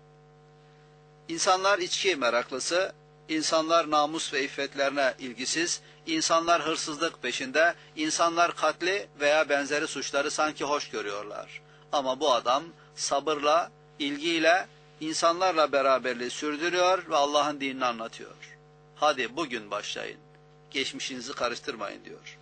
İnsanlar içki meraklısı, insanlar namus ve iffetlerine ilgisiz, insanlar hırsızlık peşinde, insanlar katli veya benzeri suçları sanki hoş görüyorlar. Ama bu adam sabırla, ilgiyle, insanlarla beraberliği sürdürüyor ve Allah'ın dinini anlatıyor. Hadi bugün başlayın, geçmişinizi karıştırmayın diyor.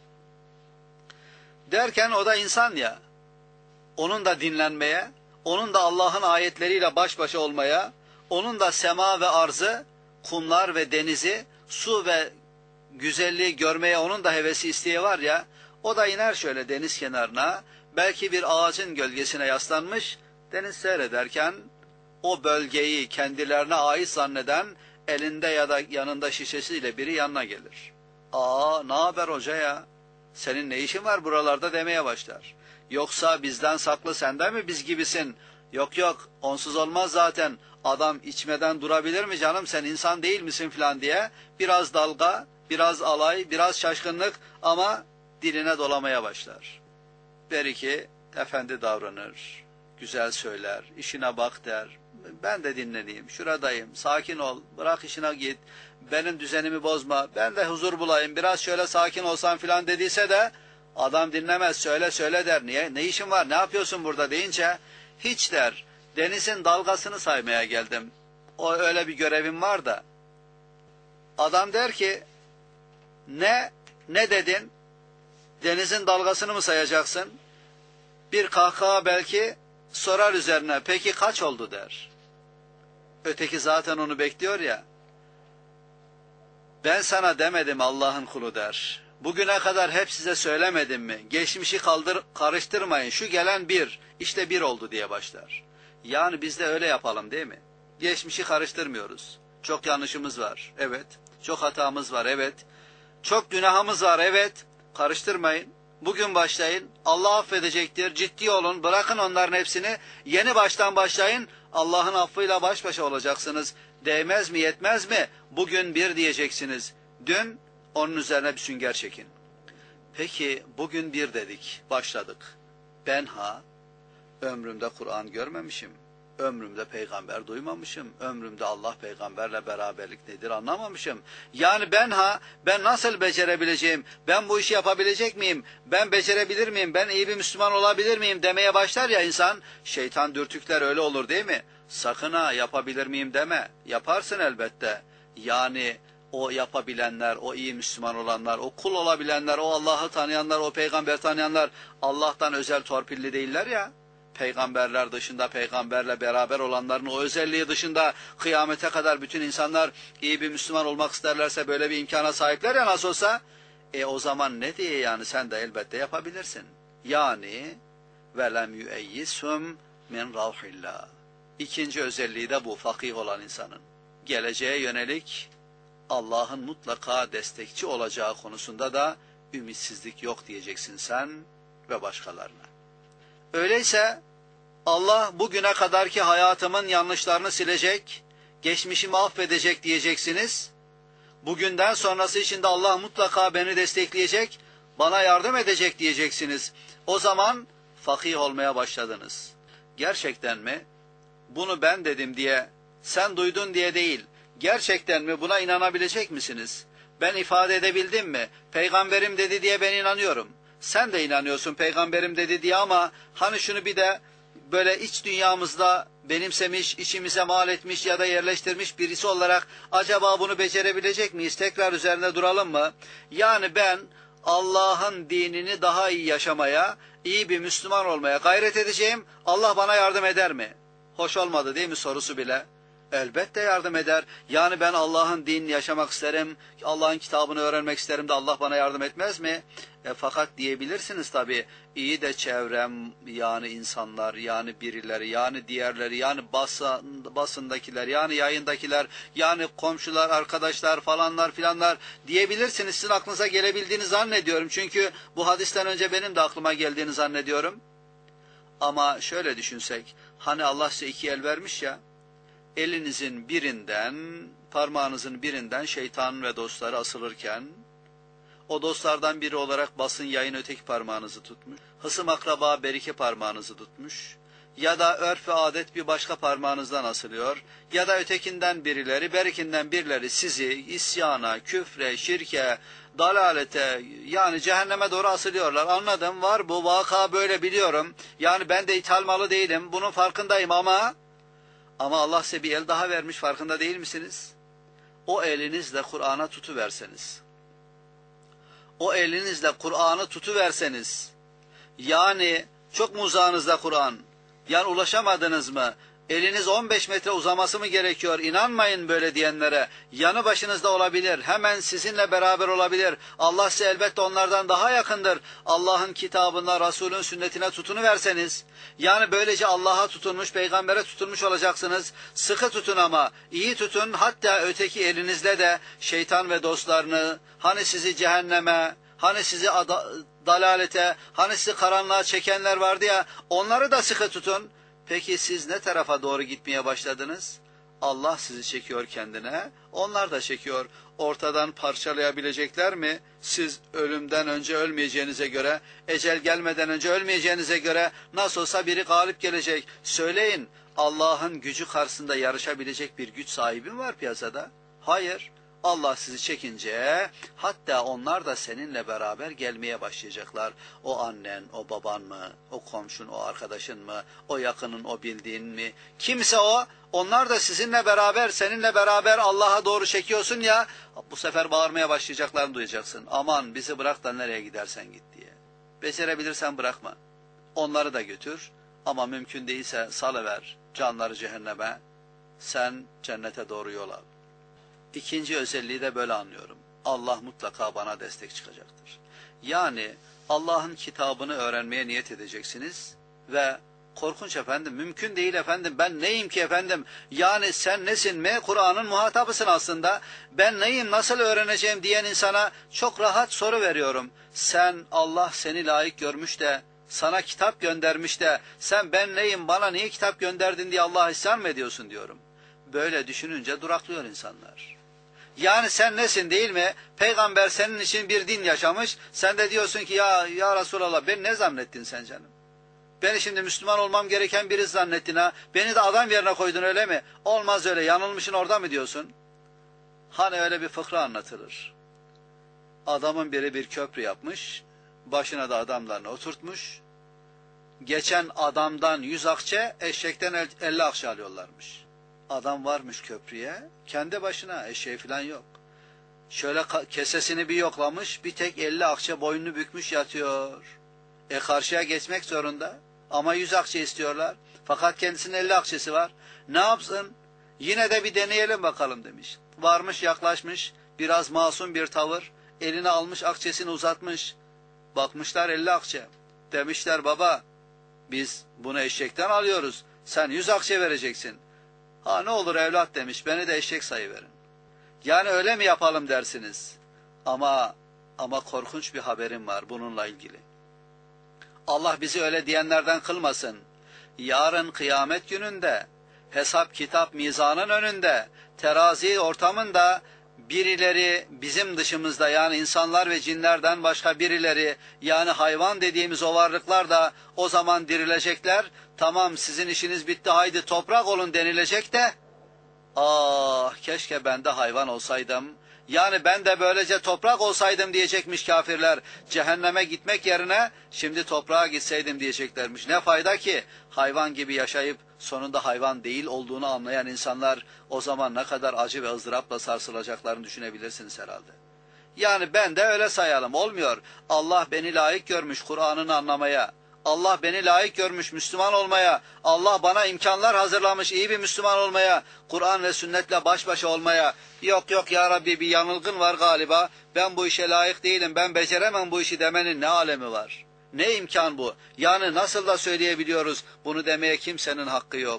Derken o da insan ya, onun da dinlenmeye, onun da Allah'ın ayetleriyle baş başa olmaya, onun da sema ve arzı, kumlar ve denizi, su ve güzelliği görmeye onun da hevesi isteği var ya, o da iner şöyle deniz kenarına, belki bir ağacın gölgesine yaslanmış, deniz seyrederken o bölgeyi kendilerine ait zanneden elinde ya da yanında şişesiyle biri yanına gelir. Aa, ne haber hoca ya? Senin ne işin var buralarda demeye başlar. Yoksa bizden saklı senden mi biz gibisin? Yok yok, onsuz olmaz zaten. Adam içmeden durabilir mi canım, sen insan değil misin filan diye biraz dalga, biraz alay, biraz şaşkınlık ama diline dolamaya başlar. Belki efendi davranır, güzel söyler, işine bak der. Ben de dinleneyim, şuradayım, sakin ol, bırak işine git, benim düzenimi bozma, ben de huzur bulayım, biraz şöyle sakin olsan filan dediyse de adam dinlemez, söyle der. Niye? Ne işin var, ne yapıyorsun burada deyince hiç der, Denizin dalgasını saymaya geldim. O öyle bir görevim var da. Adam der ki, ne dedin? Denizin dalgasını mı sayacaksın? Bir kahkaha belki sorar üzerine, peki kaç oldu der. Öteki zaten onu bekliyor ya. Ben sana demedim Allah'ın kulu der. Bugüne kadar hep size söylemedim mi? Geçmişi karıştırmayın. Şu gelen bir, işte bir oldu diye başlar. Yani biz de öyle yapalım değil mi? Geçmişi karıştırmıyoruz. Çok yanlışımız var. Evet. Çok hatamız var. Evet. Çok günahımız var. Evet. Karıştırmayın. Bugün başlayın. Allah affedecektir. Ciddi olun. Bırakın onların hepsini. Yeni baştan başlayın. Allah'ın affıyla baş başa olacaksınız. Değmez mi, yetmez mi? Bugün bir diyeceksiniz. Dün onun üzerine bir sünger çekin. Peki bugün bir dedik. Başladık. Ben ömrümde Kur'an görmemişim. Ömrümde peygamber duymamışım. Ömrümde Allah peygamberle beraberlik nedir anlamamışım. Yani ben nasıl becerebileceğim? Ben bu işi yapabilecek miyim? Ben becerebilir miyim? Ben iyi bir Müslüman olabilir miyim? Demeye başlar ya insan. Şeytan dürtükler öyle olur değil mi? Sakın yapabilir miyim deme. Yaparsın elbette. Yani o yapabilenler, o iyi Müslüman olanlar, o kul olabilenler, o Allah'ı tanıyanlar, o peygamber tanıyanlar Allah'tan özel torpilli değiller ya. Peygamberler dışında, peygamberle beraber olanların o özelliği dışında kıyamete kadar bütün insanlar iyi bir Müslüman olmak isterlerse böyle bir imkana sahipler ya nasıl olsa. O zaman ne diye yani sen de elbette yapabilirsin. Yani velem yüeyyishum min ravhillah. İkinci özelliği de bu fakih olan insanın. Geleceğe yönelik Allah'ın mutlaka destekçi olacağı konusunda da ümitsizlik yok diyeceksin sen ve başkalarına. Öyleyse Allah bugüne kadarki hayatımın yanlışlarını silecek, geçmişimi affedecek diyeceksiniz. Bugünden sonrası için de Allah mutlaka beni destekleyecek, bana yardım edecek diyeceksiniz. O zaman fakih olmaya başladınız. Gerçekten mi? Bunu ben dedim diye, sen duydun diye değil. Gerçekten mi? Buna inanabilecek misiniz? Ben ifade edebildim mi? Peygamberim dedi diye ben inanıyorum. Sen de inanıyorsun peygamberim dedi diye ama hani şunu bir de böyle iç dünyamızda benimsemiş, içimize mal etmiş ya da yerleştirmiş birisi olarak acaba bunu becerebilecek miyiz? Tekrar üzerine duralım mı? Yani ben Allah'ın dinini daha iyi yaşamaya, iyi bir Müslüman olmaya gayret edeceğim. Allah bana yardım eder mi? Hoş olmadı değil mi sorusu bile? Elbette yardım eder. Yani ben Allah'ın dinini yaşamak isterim, Allah'ın kitabını öğrenmek isterim de Allah bana yardım etmez mi? Fakat diyebilirsiniz tabii, iyi de çevrem, yani insanlar, yani birileri, yani diğerleri, yani basındakiler, yani yayındakiler, yani komşular, arkadaşlar falanlar filanlar diyebilirsiniz. Sizin aklınıza gelebildiğini zannediyorum. Çünkü bu hadisten önce benim de aklıma geldiğini zannediyorum. Ama şöyle düşünsek, hani Allah size iki el vermiş ya, elinizin birinden, parmağınızın birinden şeytan ve dostları asılırken, o dostlardan biri olarak basın yayın öteki parmağınızı tutmuş, hısım akraba berike parmağınızı tutmuş, ya da örf ve adet bir başka parmağınızdan asılıyor, ya da ötekinden birileri, berikinden birileri sizi isyana, küfre, şirke, dalalete, yani cehenneme doğru asılıyorlar. Anladım, var bu vaka, böyle biliyorum. Yani ben de ithal malı değilim, bunun farkındayım ama Allah size bir el daha vermiş, farkında değil misiniz? O elinizle Kur'an'a tutuverseniz, o elinizle Kur'an'ı tutuverseniz, yani çok mu uzağınızda Kur'an? Yani ulaşamadınız mı? Eliniz 15 metre uzaması mı gerekiyor? İnanmayın böyle diyenlere. Yanı başınızda olabilir. Hemen sizinle beraber olabilir. Allah size elbette onlardan daha yakındır. Allah'ın kitabına, Resul'ün sünnetine tutunuverseniz, yani böylece Allah'a tutunmuş, peygambere tutunmuş olacaksınız. Sıkı tutun ama, iyi tutun. Hatta öteki elinizle de şeytan ve dostlarını, hani sizi cehenneme, hani sizi dalalete, hani sizi karanlığa çekenler vardı ya, onları da sıkı tutun. Peki siz ne tarafa doğru gitmeye başladınız? Allah sizi çekiyor kendine, onlar da çekiyor. Ortadan parçalayabilecekler mi? Siz ölümden önce ölmeyeceğinize göre, ecel gelmeden önce ölmeyeceğinize göre nasıl olsa biri galip gelecek. Söyleyin, Allah'ın gücü karşısında yarışabilecek bir güç sahibi mi var piyasada? Hayır. Allah sizi çekince hatta onlar da seninle beraber gelmeye başlayacaklar. O annen, o baban mı, o komşun, o arkadaşın mı, o yakının, o bildiğin mi? Kimse o, onlar da sizinle beraber, seninle beraber Allah'a doğru çekiyorsun ya, bu sefer bağırmaya başlayacaklarını duyacaksın. Aman bizi bırak da nereye gidersen git diye. Becerebilirsen bırakma. Onları da götür ama mümkün değilse salıver canları cehenneme, sen cennete doğru yol al. İkinci özelliği de böyle anlıyorum. Allah mutlaka bana destek çıkacaktır. Yani Allah'ın kitabını öğrenmeye niyet edeceksiniz ve korkunç efendim, mümkün değil efendim, ben neyim ki efendim, yani sen nesin mi? Kur'an'ın muhatabısın aslında, ben neyim, nasıl öğreneceğim diyen insana çok rahat soru veriyorum. Sen, Allah seni layık görmüş de, sana kitap göndermiş de, sen ben neyim, bana niye kitap gönderdin diye Allah'a isyan mı ediyorsun diyorum. Böyle düşününce duraklıyor insanlar. Yani sen nesin değil mi? Peygamber senin için bir din yaşamış. Sen de diyorsun ki ya Resulallah, beni ne zannettin sen canım? Beni şimdi Müslüman olmam gereken biri zannettin ha. Beni de adam yerine koydun öyle mi? Olmaz öyle, yanılmışsın orada mı diyorsun? Hani öyle bir fıkra anlatılır. Adamın biri bir köprü yapmış. Başına da adamlarını oturtmuş. Geçen adamdan 100 akçe, eşekten 50 akçe alıyorlarmış. Adam varmış köprüye, kendi başına, eşeği falan yok. Şöyle kesesini bir yoklamış, bir tek 50 akçe boynunu bükmüş yatıyor. Karşıya geçmek zorunda ama 100 akçe istiyorlar. Fakat kendisinin 50 akçesi var. Ne yapsın? Yine de bir deneyelim bakalım demiş. Varmış, yaklaşmış, biraz masum bir tavır, eline almış, akçesini uzatmış. Bakmışlar 50 akçe. Demişler baba, biz bunu eşekten alıyoruz, sen 100 akçe vereceksin. Ha ne olur evlat demiş, beni de eşek sayıverin. Yani öyle mi yapalım dersiniz? Ama korkunç bir haberim var bununla ilgili. Allah bizi öyle diyenlerden kılmasın. Yarın kıyamet gününde, hesap kitap mizanın önünde, terazi ortamında birileri bizim dışımızda, yani insanlar ve cinlerden başka birileri, yani hayvan dediğimiz o varlıklar da o zaman dirilecekler. Tamam, sizin işiniz bitti, haydi toprak olun denilecek de, keşke ben de hayvan olsaydım, yani ben de böylece toprak olsaydım diyecekmiş kafirler. Cehenneme gitmek yerine şimdi toprağa gitseydim diyeceklermiş. Ne fayda ki hayvan gibi yaşayıp sonunda hayvan değil olduğunu anlayan insanlar o zaman ne kadar acı ve ızdırapla sarsılacaklarını düşünebilirsiniz herhalde. Yani ben de öyle sayalım, olmuyor. Allah beni layık görmüş Kur'an'ını anlamaya. Allah beni layık görmüş Müslüman olmaya. Allah bana imkanlar hazırlamış iyi bir Müslüman olmaya. Kur'an ve sünnetle baş başa olmaya. Yok ya Rabbi, bir yanılgın var galiba. Ben bu işe layık değilim, ben beceremem bu işi demenin ne alemi var? Ne imkan bu? Yani nasıl da söyleyebiliyoruz? Bunu demeye kimsenin hakkı yok.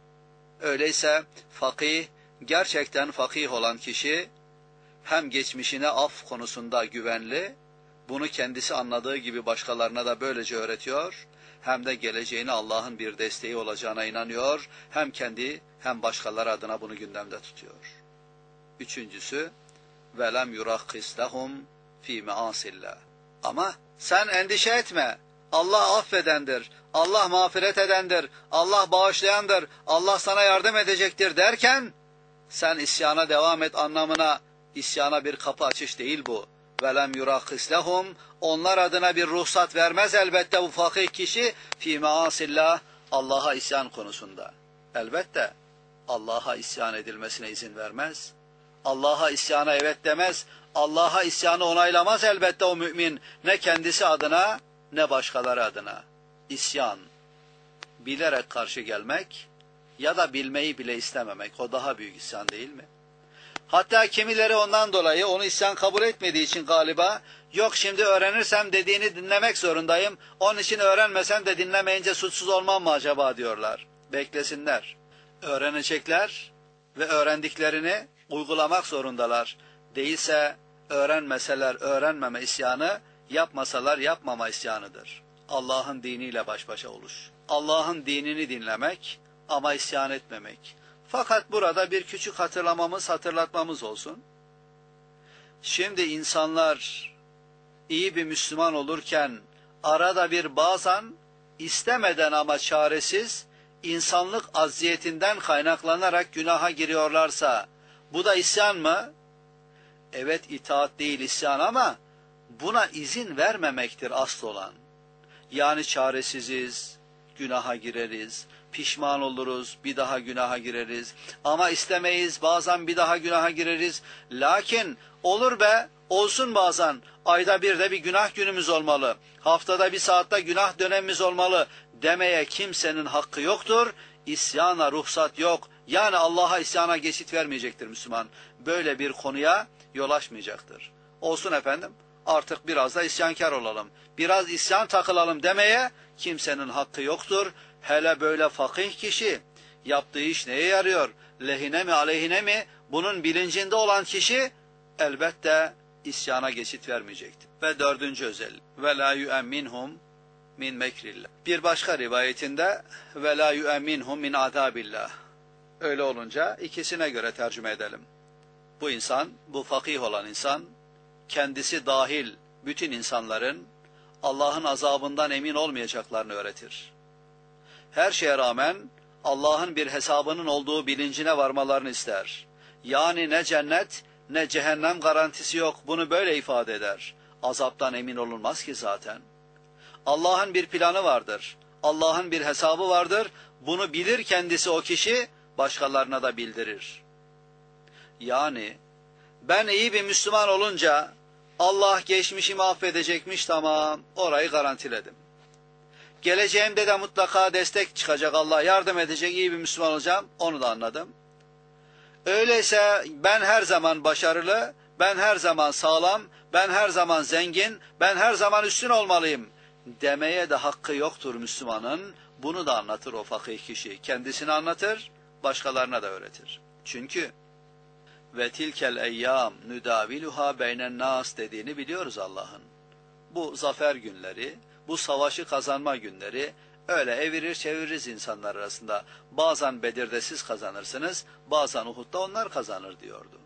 Öyleyse fakih, gerçekten fakih olan kişi hem geçmişine af konusunda güvenli, bunu kendisi anladığı gibi başkalarına da böylece öğretiyor, hem de geleceğine Allah'ın bir desteği olacağına inanıyor, hem kendi hem başkaları adına bunu gündemde tutuyor. Üçüncüsü, velem yurakkis lehum fi maasillah. Ama sen endişe etme, Allah affedendir, Allah mağfiret edendir, Allah bağışlayandır, Allah sana yardım edecektir derken, sen isyana devam et anlamına, isyana bir kapı açış değil bu. Velem yurakkis lehum, onlar adına bir ruhsat vermez elbette bu fakih kişi fi maasillah, Allah'a isyan konusunda. Elbette Allah'a isyan edilmesine izin vermez. Allah'a isyana evet demez. Allah'a isyanı onaylamaz elbette o mümin, ne kendisi adına ne başkaları adına. İsyan, bilerek karşı gelmek ya da bilmeyi bile istememek, o daha büyük isyan değil mi? Hatta kimileri ondan dolayı, onu isyan kabul etmediği için galiba, yok şimdi öğrenirsem dediğini dinlemek zorundayım, onun için öğrenmesem de dinlemeyince suçsuz olmam mı acaba diyorlar. Beklesinler. Öğrenecekler ve öğrendiklerini uygulamak zorundalar. Değilse öğrenmeseler öğrenmeme isyanı, yapmasalar yapmama isyanıdır. Allah'ın diniyle baş başa oluş. Allah'ın dinini dinlemek ama isyan etmemek. Fakat burada bir küçük hatırlatmamız olsun. Şimdi insanlar iyi bir Müslüman olurken arada bir bazen istemeden ama çaresiz insanlık aziyetinden kaynaklanarak günaha giriyorlarsa bu da isyan mı? Evet, itaat değil, isyan, ama buna izin vermemektir asıl olan. Yani çaresiziz, günaha gireriz, pişman oluruz, bir daha günaha gireriz. Ama istemeyiz, bazen bir daha günaha gireriz. Lakin olur be, olsun bazen. Ayda bir de bir günah günümüz olmalı. Haftada bir saatte günah dönemimiz olmalı demeye kimsenin hakkı yoktur. İsyana ruhsat yok. Yani Allah'a isyana geçit vermeyecektir Müslüman. Böyle bir konuya yol açmayacaktır. Olsun efendim, artık biraz da isyankar olalım, biraz isyan takılalım demeye kimsenin hakkı yoktur. Hele böyle fakih kişi, yaptığı iş neye yarıyor, lehine mi aleyhine mi, bunun bilincinde olan kişi elbette isyana geçit vermeyecektir. Ve dördüncü özellik, ve la yu'minhum min mekrillah. Bir başka rivayetinde ve la yu'minhum min azabillah. Öyle olunca ikisine göre tercüme edelim. Bu insan, bu fakih olan insan, kendisi dahil bütün insanların Allah'ın azabından emin olmayacaklarını öğretir. Her şeye rağmen Allah'ın bir hesabının olduğu bilincine varmalarını ister. Yani ne cennet ne cehennem garantisi yok, bunu böyle ifade eder. Azaptan emin olunmaz ki zaten. Allah'ın bir planı vardır, Allah'ın bir hesabı vardır, bunu bilir kendisi o kişi, başkalarına da bildirir. Yani ben iyi bir Müslüman olunca Allah geçmişimi affedecekmiş, tamam, orayı garantiledim. Geleceğimde de mutlaka destek çıkacak, Allah yardım edecek, iyi bir Müslüman olacağım, onu da anladım. Öyleyse ben her zaman başarılı, ben her zaman sağlam, ben her zaman zengin, ben her zaman üstün olmalıyım demeye de hakkı yoktur Müslümanın. Bunu da anlatır o fakih kişi. Kendisini anlatır, başkalarına da öğretir. Çünkü ve tilkel eyyam nüdaviluha beynen nas dediğini biliyoruz Allah'ın. Bu zafer günleri, bu savaşı kazanma günleri öyle evirir çeviririz insanlar arasında. Bazen Bedir'de siz kazanırsınız, bazen Uhud'da onlar kazanır diyordu.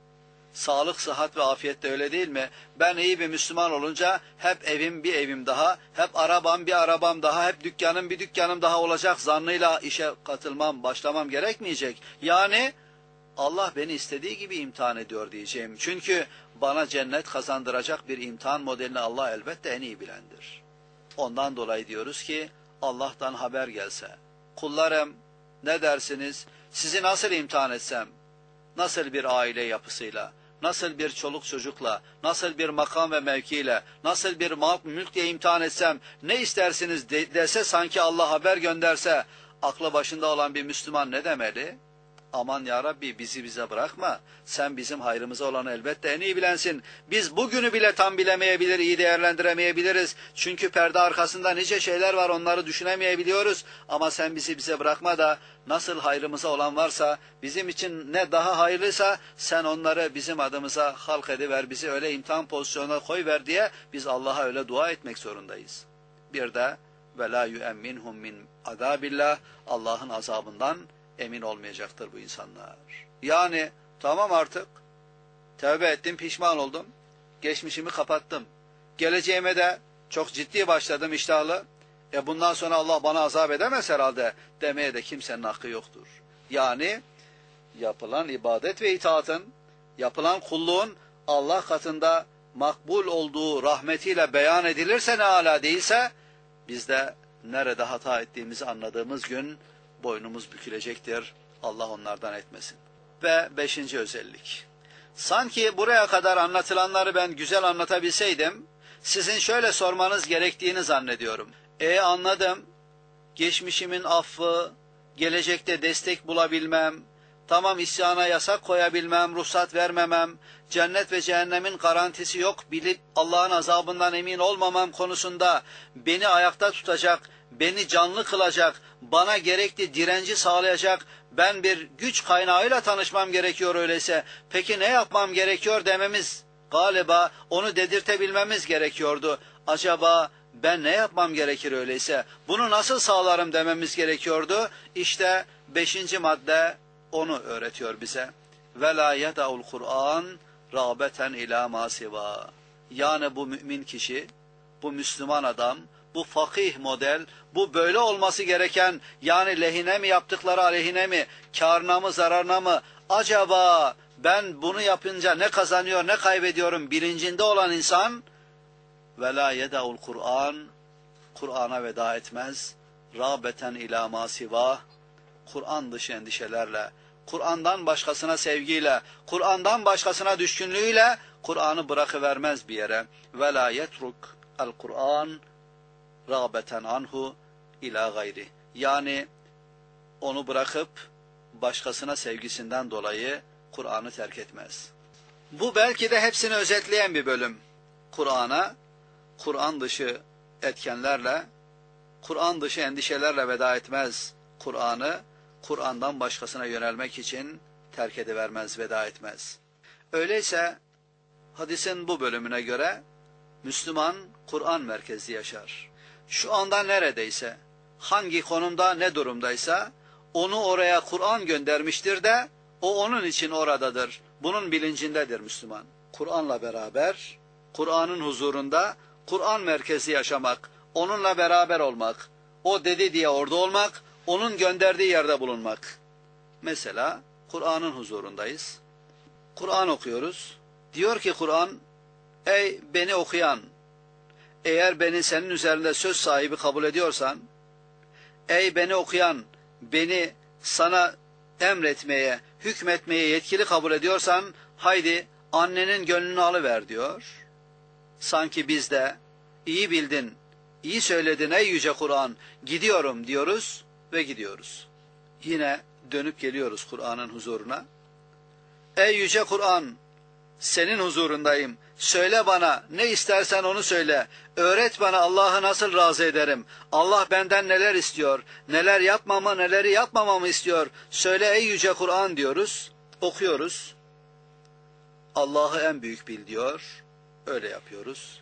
Sağlık, sıhhat ve afiyette öyle değil mi? Ben iyi bir Müslüman olunca hep evim bir evim daha, hep arabam bir arabam daha, hep dükkanım bir dükkanım daha olacak zannıyla işe katılmam, başlamam gerekmeyecek. Yani Allah beni istediği gibi imtihan ediyor diyeceğim. Çünkü bana cennet kazandıracak bir imtihan modelini Allah elbette en iyi bilendir. Ondan dolayı diyoruz ki Allah'tan haber gelse, kullarım ne dersiniz, sizi nasıl imtihan etsem, nasıl bir aile yapısıyla, nasıl bir çoluk çocukla, nasıl bir makam ve mevkiyle, nasıl bir mal mülk diye imtihan etsem, ne istersiniz dese, sanki Allah haber gönderse, aklı başında olan bir Müslüman ne demeli? Aman ya Rabbi, bizi bize bırakma. Sen bizim hayrımıza olanı elbette en iyi bilensin. Biz bugünü bile tam bilemeyebilir, iyi değerlendiremeyebiliriz. Çünkü perde arkasında nice şeyler var, onları düşünemeyebiliyoruz. Ama sen bizi bize bırakma da nasıl hayrımıza olan varsa, bizim için ne daha hayırlıysa sen onları bizim adımıza halk ediver, bizi öyle imtihan pozisyonuna koyver diye biz Allah'a öyle dua etmek zorundayız. Bir de ve la yu'minhum min azabillah, Allah'ın azabından emin olmayacaktır bu insanlar. Yani tamam, artık tövbe ettim, pişman oldum, geçmişimi kapattım, geleceğime de çok ciddi başladım iştahlı, bundan sonra Allah bana azap edemez herhalde demeye de kimsenin hakkı yoktur. Yani yapılan ibadet ve itaatın, yapılan kulluğun Allah katında makbul olduğu rahmetiyle beyan edilirse ne âlâ, değilse biz de nerede hata ettiğimizi anladığımız gün boynumuz bükülecektir. Allah onlardan etmesin. Ve beşinci özellik. Sanki buraya kadar anlatılanları ben güzel anlatabilseydim, sizin şöyle sormanız gerektiğini zannediyorum. Anladım. Geçmişimin affı, gelecekte destek bulabilmem, tamam isyana yasak koyabilmem, ruhsat vermemem, cennet ve cehennemin garantisi yok bilip Allah'ın azabından emin olmamam konusunda beni ayakta tutacak, beni canlı kılacak, bana gerekli direnci sağlayacak, ben bir güç kaynağıyla tanışmam gerekiyor öyleyse. Peki ne yapmam gerekiyor dememiz, galiba onu dedirtebilmemiz gerekiyordu. Acaba ben ne yapmam gerekir öyleyse? Bunu nasıl sağlarım dememiz gerekiyordu. İşte 5. madde onu öğretiyor bize. Ve la yeda'ul Kur'an rağbeten ila ma siva. Yani bu mümin kişi, bu Müslüman adam, bu fakih model, bu böyle olması gereken, yani lehine mi yaptıkları aleyhine mi, kârına mı zararına mı, acaba ben bunu yapınca ne kazanıyor, ne kaybediyorum bilincinde olan insan ve la yeda'ul Kur'an, Kur'an'a veda etmez. Râbeten ilâ mâ sivâh, Kur'an dışı endişelerle, Kur'an'dan başkasına sevgiyle, Kur'an'dan başkasına düşkünlüğüyle Kur'an'ı bırakıvermez bir yere. Ve la yetruk el Kur'an râbeten anhu ilâ gayri. Yani onu bırakıp başkasına sevgisinden dolayı Kur'an'ı terk etmez. Bu belki de hepsini özetleyen bir bölüm. Kur'an'a, Kur'an dışı etkenlerle, Kur'an dışı endişelerle veda etmez. Kur'an'ı, Kur'an'dan başkasına yönelmek için terk edivermez, veda etmez. Öyleyse hadisin bu bölümüne göre Müslüman Kur'an merkezli yaşar. Şu anda neredeyse, hangi konumda ne durumdaysa onu oraya Kur'an göndermiştir de o onun için oradadır. Bunun bilincindedir Müslüman. Kur'an'la beraber, Kur'an'ın huzurunda Kur'an merkezli yaşamak, onunla beraber olmak, o dedi diye orada olmak, onun gönderdiği yerde bulunmak. Mesela Kur'an'ın huzurundayız. Kur'an okuyoruz. Diyor ki Kur'an, ey beni okuyan, eğer beni senin üzerinde söz sahibi kabul ediyorsan, ey beni okuyan, beni sana emretmeye, hükmetmeye yetkili kabul ediyorsan, haydi annenin gönlünü alıver diyor. Sanki biz de iyi bildin, iyi söyledin ey yüce Kur'an, gidiyorum diyoruz ve gidiyoruz. Yine dönüp geliyoruz Kur'an'ın huzuruna. Ey yüce Kur'an, senin huzurundayım. Söyle bana, ne istersen onu söyle. Öğret bana Allah'ı nasıl razı ederim. Allah benden neler istiyor, neler yapmamı, neleri yapmamamı istiyor. Söyle ey yüce Kur'an diyoruz, okuyoruz. Allah'ı en büyük bil diyor, öyle yapıyoruz.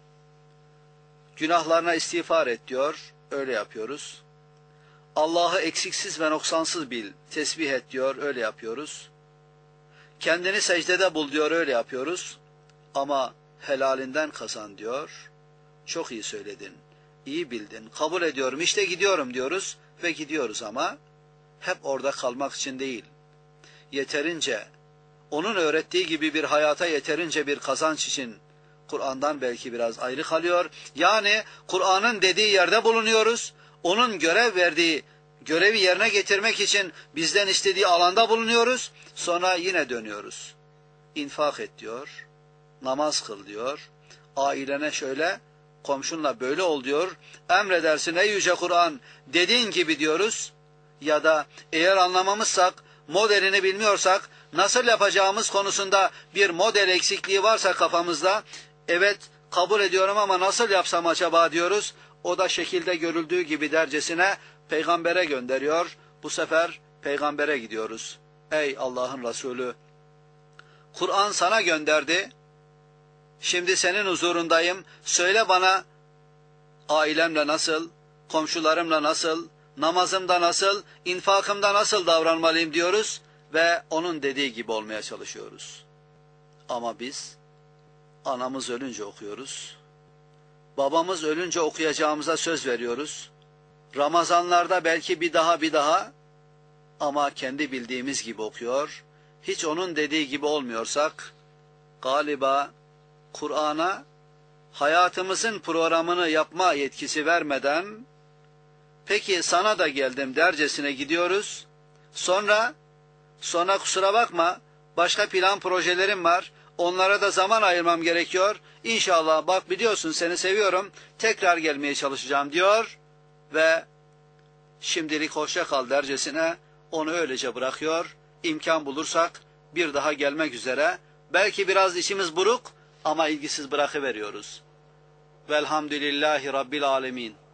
Günahlarına istiğfar et diyor, öyle yapıyoruz. Allah'ı eksiksiz ve noksansız bil, tesbih et diyor, öyle yapıyoruz. Kendini secdede bul diyor, öyle yapıyoruz. Ama helalinden kazan diyor. Çok iyi söyledin, iyi bildin, kabul ediyorum, işte gidiyorum diyoruz ve gidiyoruz ama hep orada kalmak için değil. Yeterince, onun öğrettiği gibi bir hayata yeterince bir kazanç için Kur'an'dan belki biraz ayrı kalıyor. Yani Kur'an'ın dediği yerde bulunuyoruz. Onun görev verdiği, görevi yerine getirmek için bizden istediği alanda bulunuyoruz. Sonra yine dönüyoruz. İnfak et diyor. Namaz kıl diyor. Ailene şöyle, komşunla böyle ol diyor. Emredersin ey yüce Kur'an, dediğin gibi diyoruz. Ya da eğer anlamamızsak, modelini bilmiyorsak, nasıl yapacağımız konusunda bir model eksikliği varsa kafamızda, evet kabul ediyorum ama nasıl yapsam acaba diyoruz. O da şekilde görüldüğü gibi dercesine peygambere gönderiyor. Bu sefer peygambere gidiyoruz. Ey Allah'ın Resulü, Kur'an sana gönderdi. Şimdi senin huzurundayım. Söyle bana ailemle nasıl, komşularımla nasıl, namazımda nasıl, infakımda nasıl davranmalıyım diyoruz ve onun dediği gibi olmaya çalışıyoruz. Ama biz anamız ölünce okuyoruz. Babamız ölünce okuyacağımıza söz veriyoruz. Ramazanlarda belki bir daha ama kendi bildiğimiz gibi okuyor. Hiç onun dediği gibi olmuyorsak galiba Kur'an'a hayatımızın programını yapma yetkisi vermeden peki sana da geldim dercesine gidiyoruz. Sonra kusura bakma, başka plan projelerim var. Onlara da zaman ayırmam gerekiyor. İnşallah bak biliyorsun seni seviyorum. Tekrar gelmeye çalışacağım diyor. Ve şimdilik hoşça kal dercesine onu öylece bırakıyor. İmkan bulursak bir daha gelmek üzere. Belki biraz içimiz buruk ama ilgisiz bırakıveriyoruz. Velhamdülillahi Rabbil Alemin.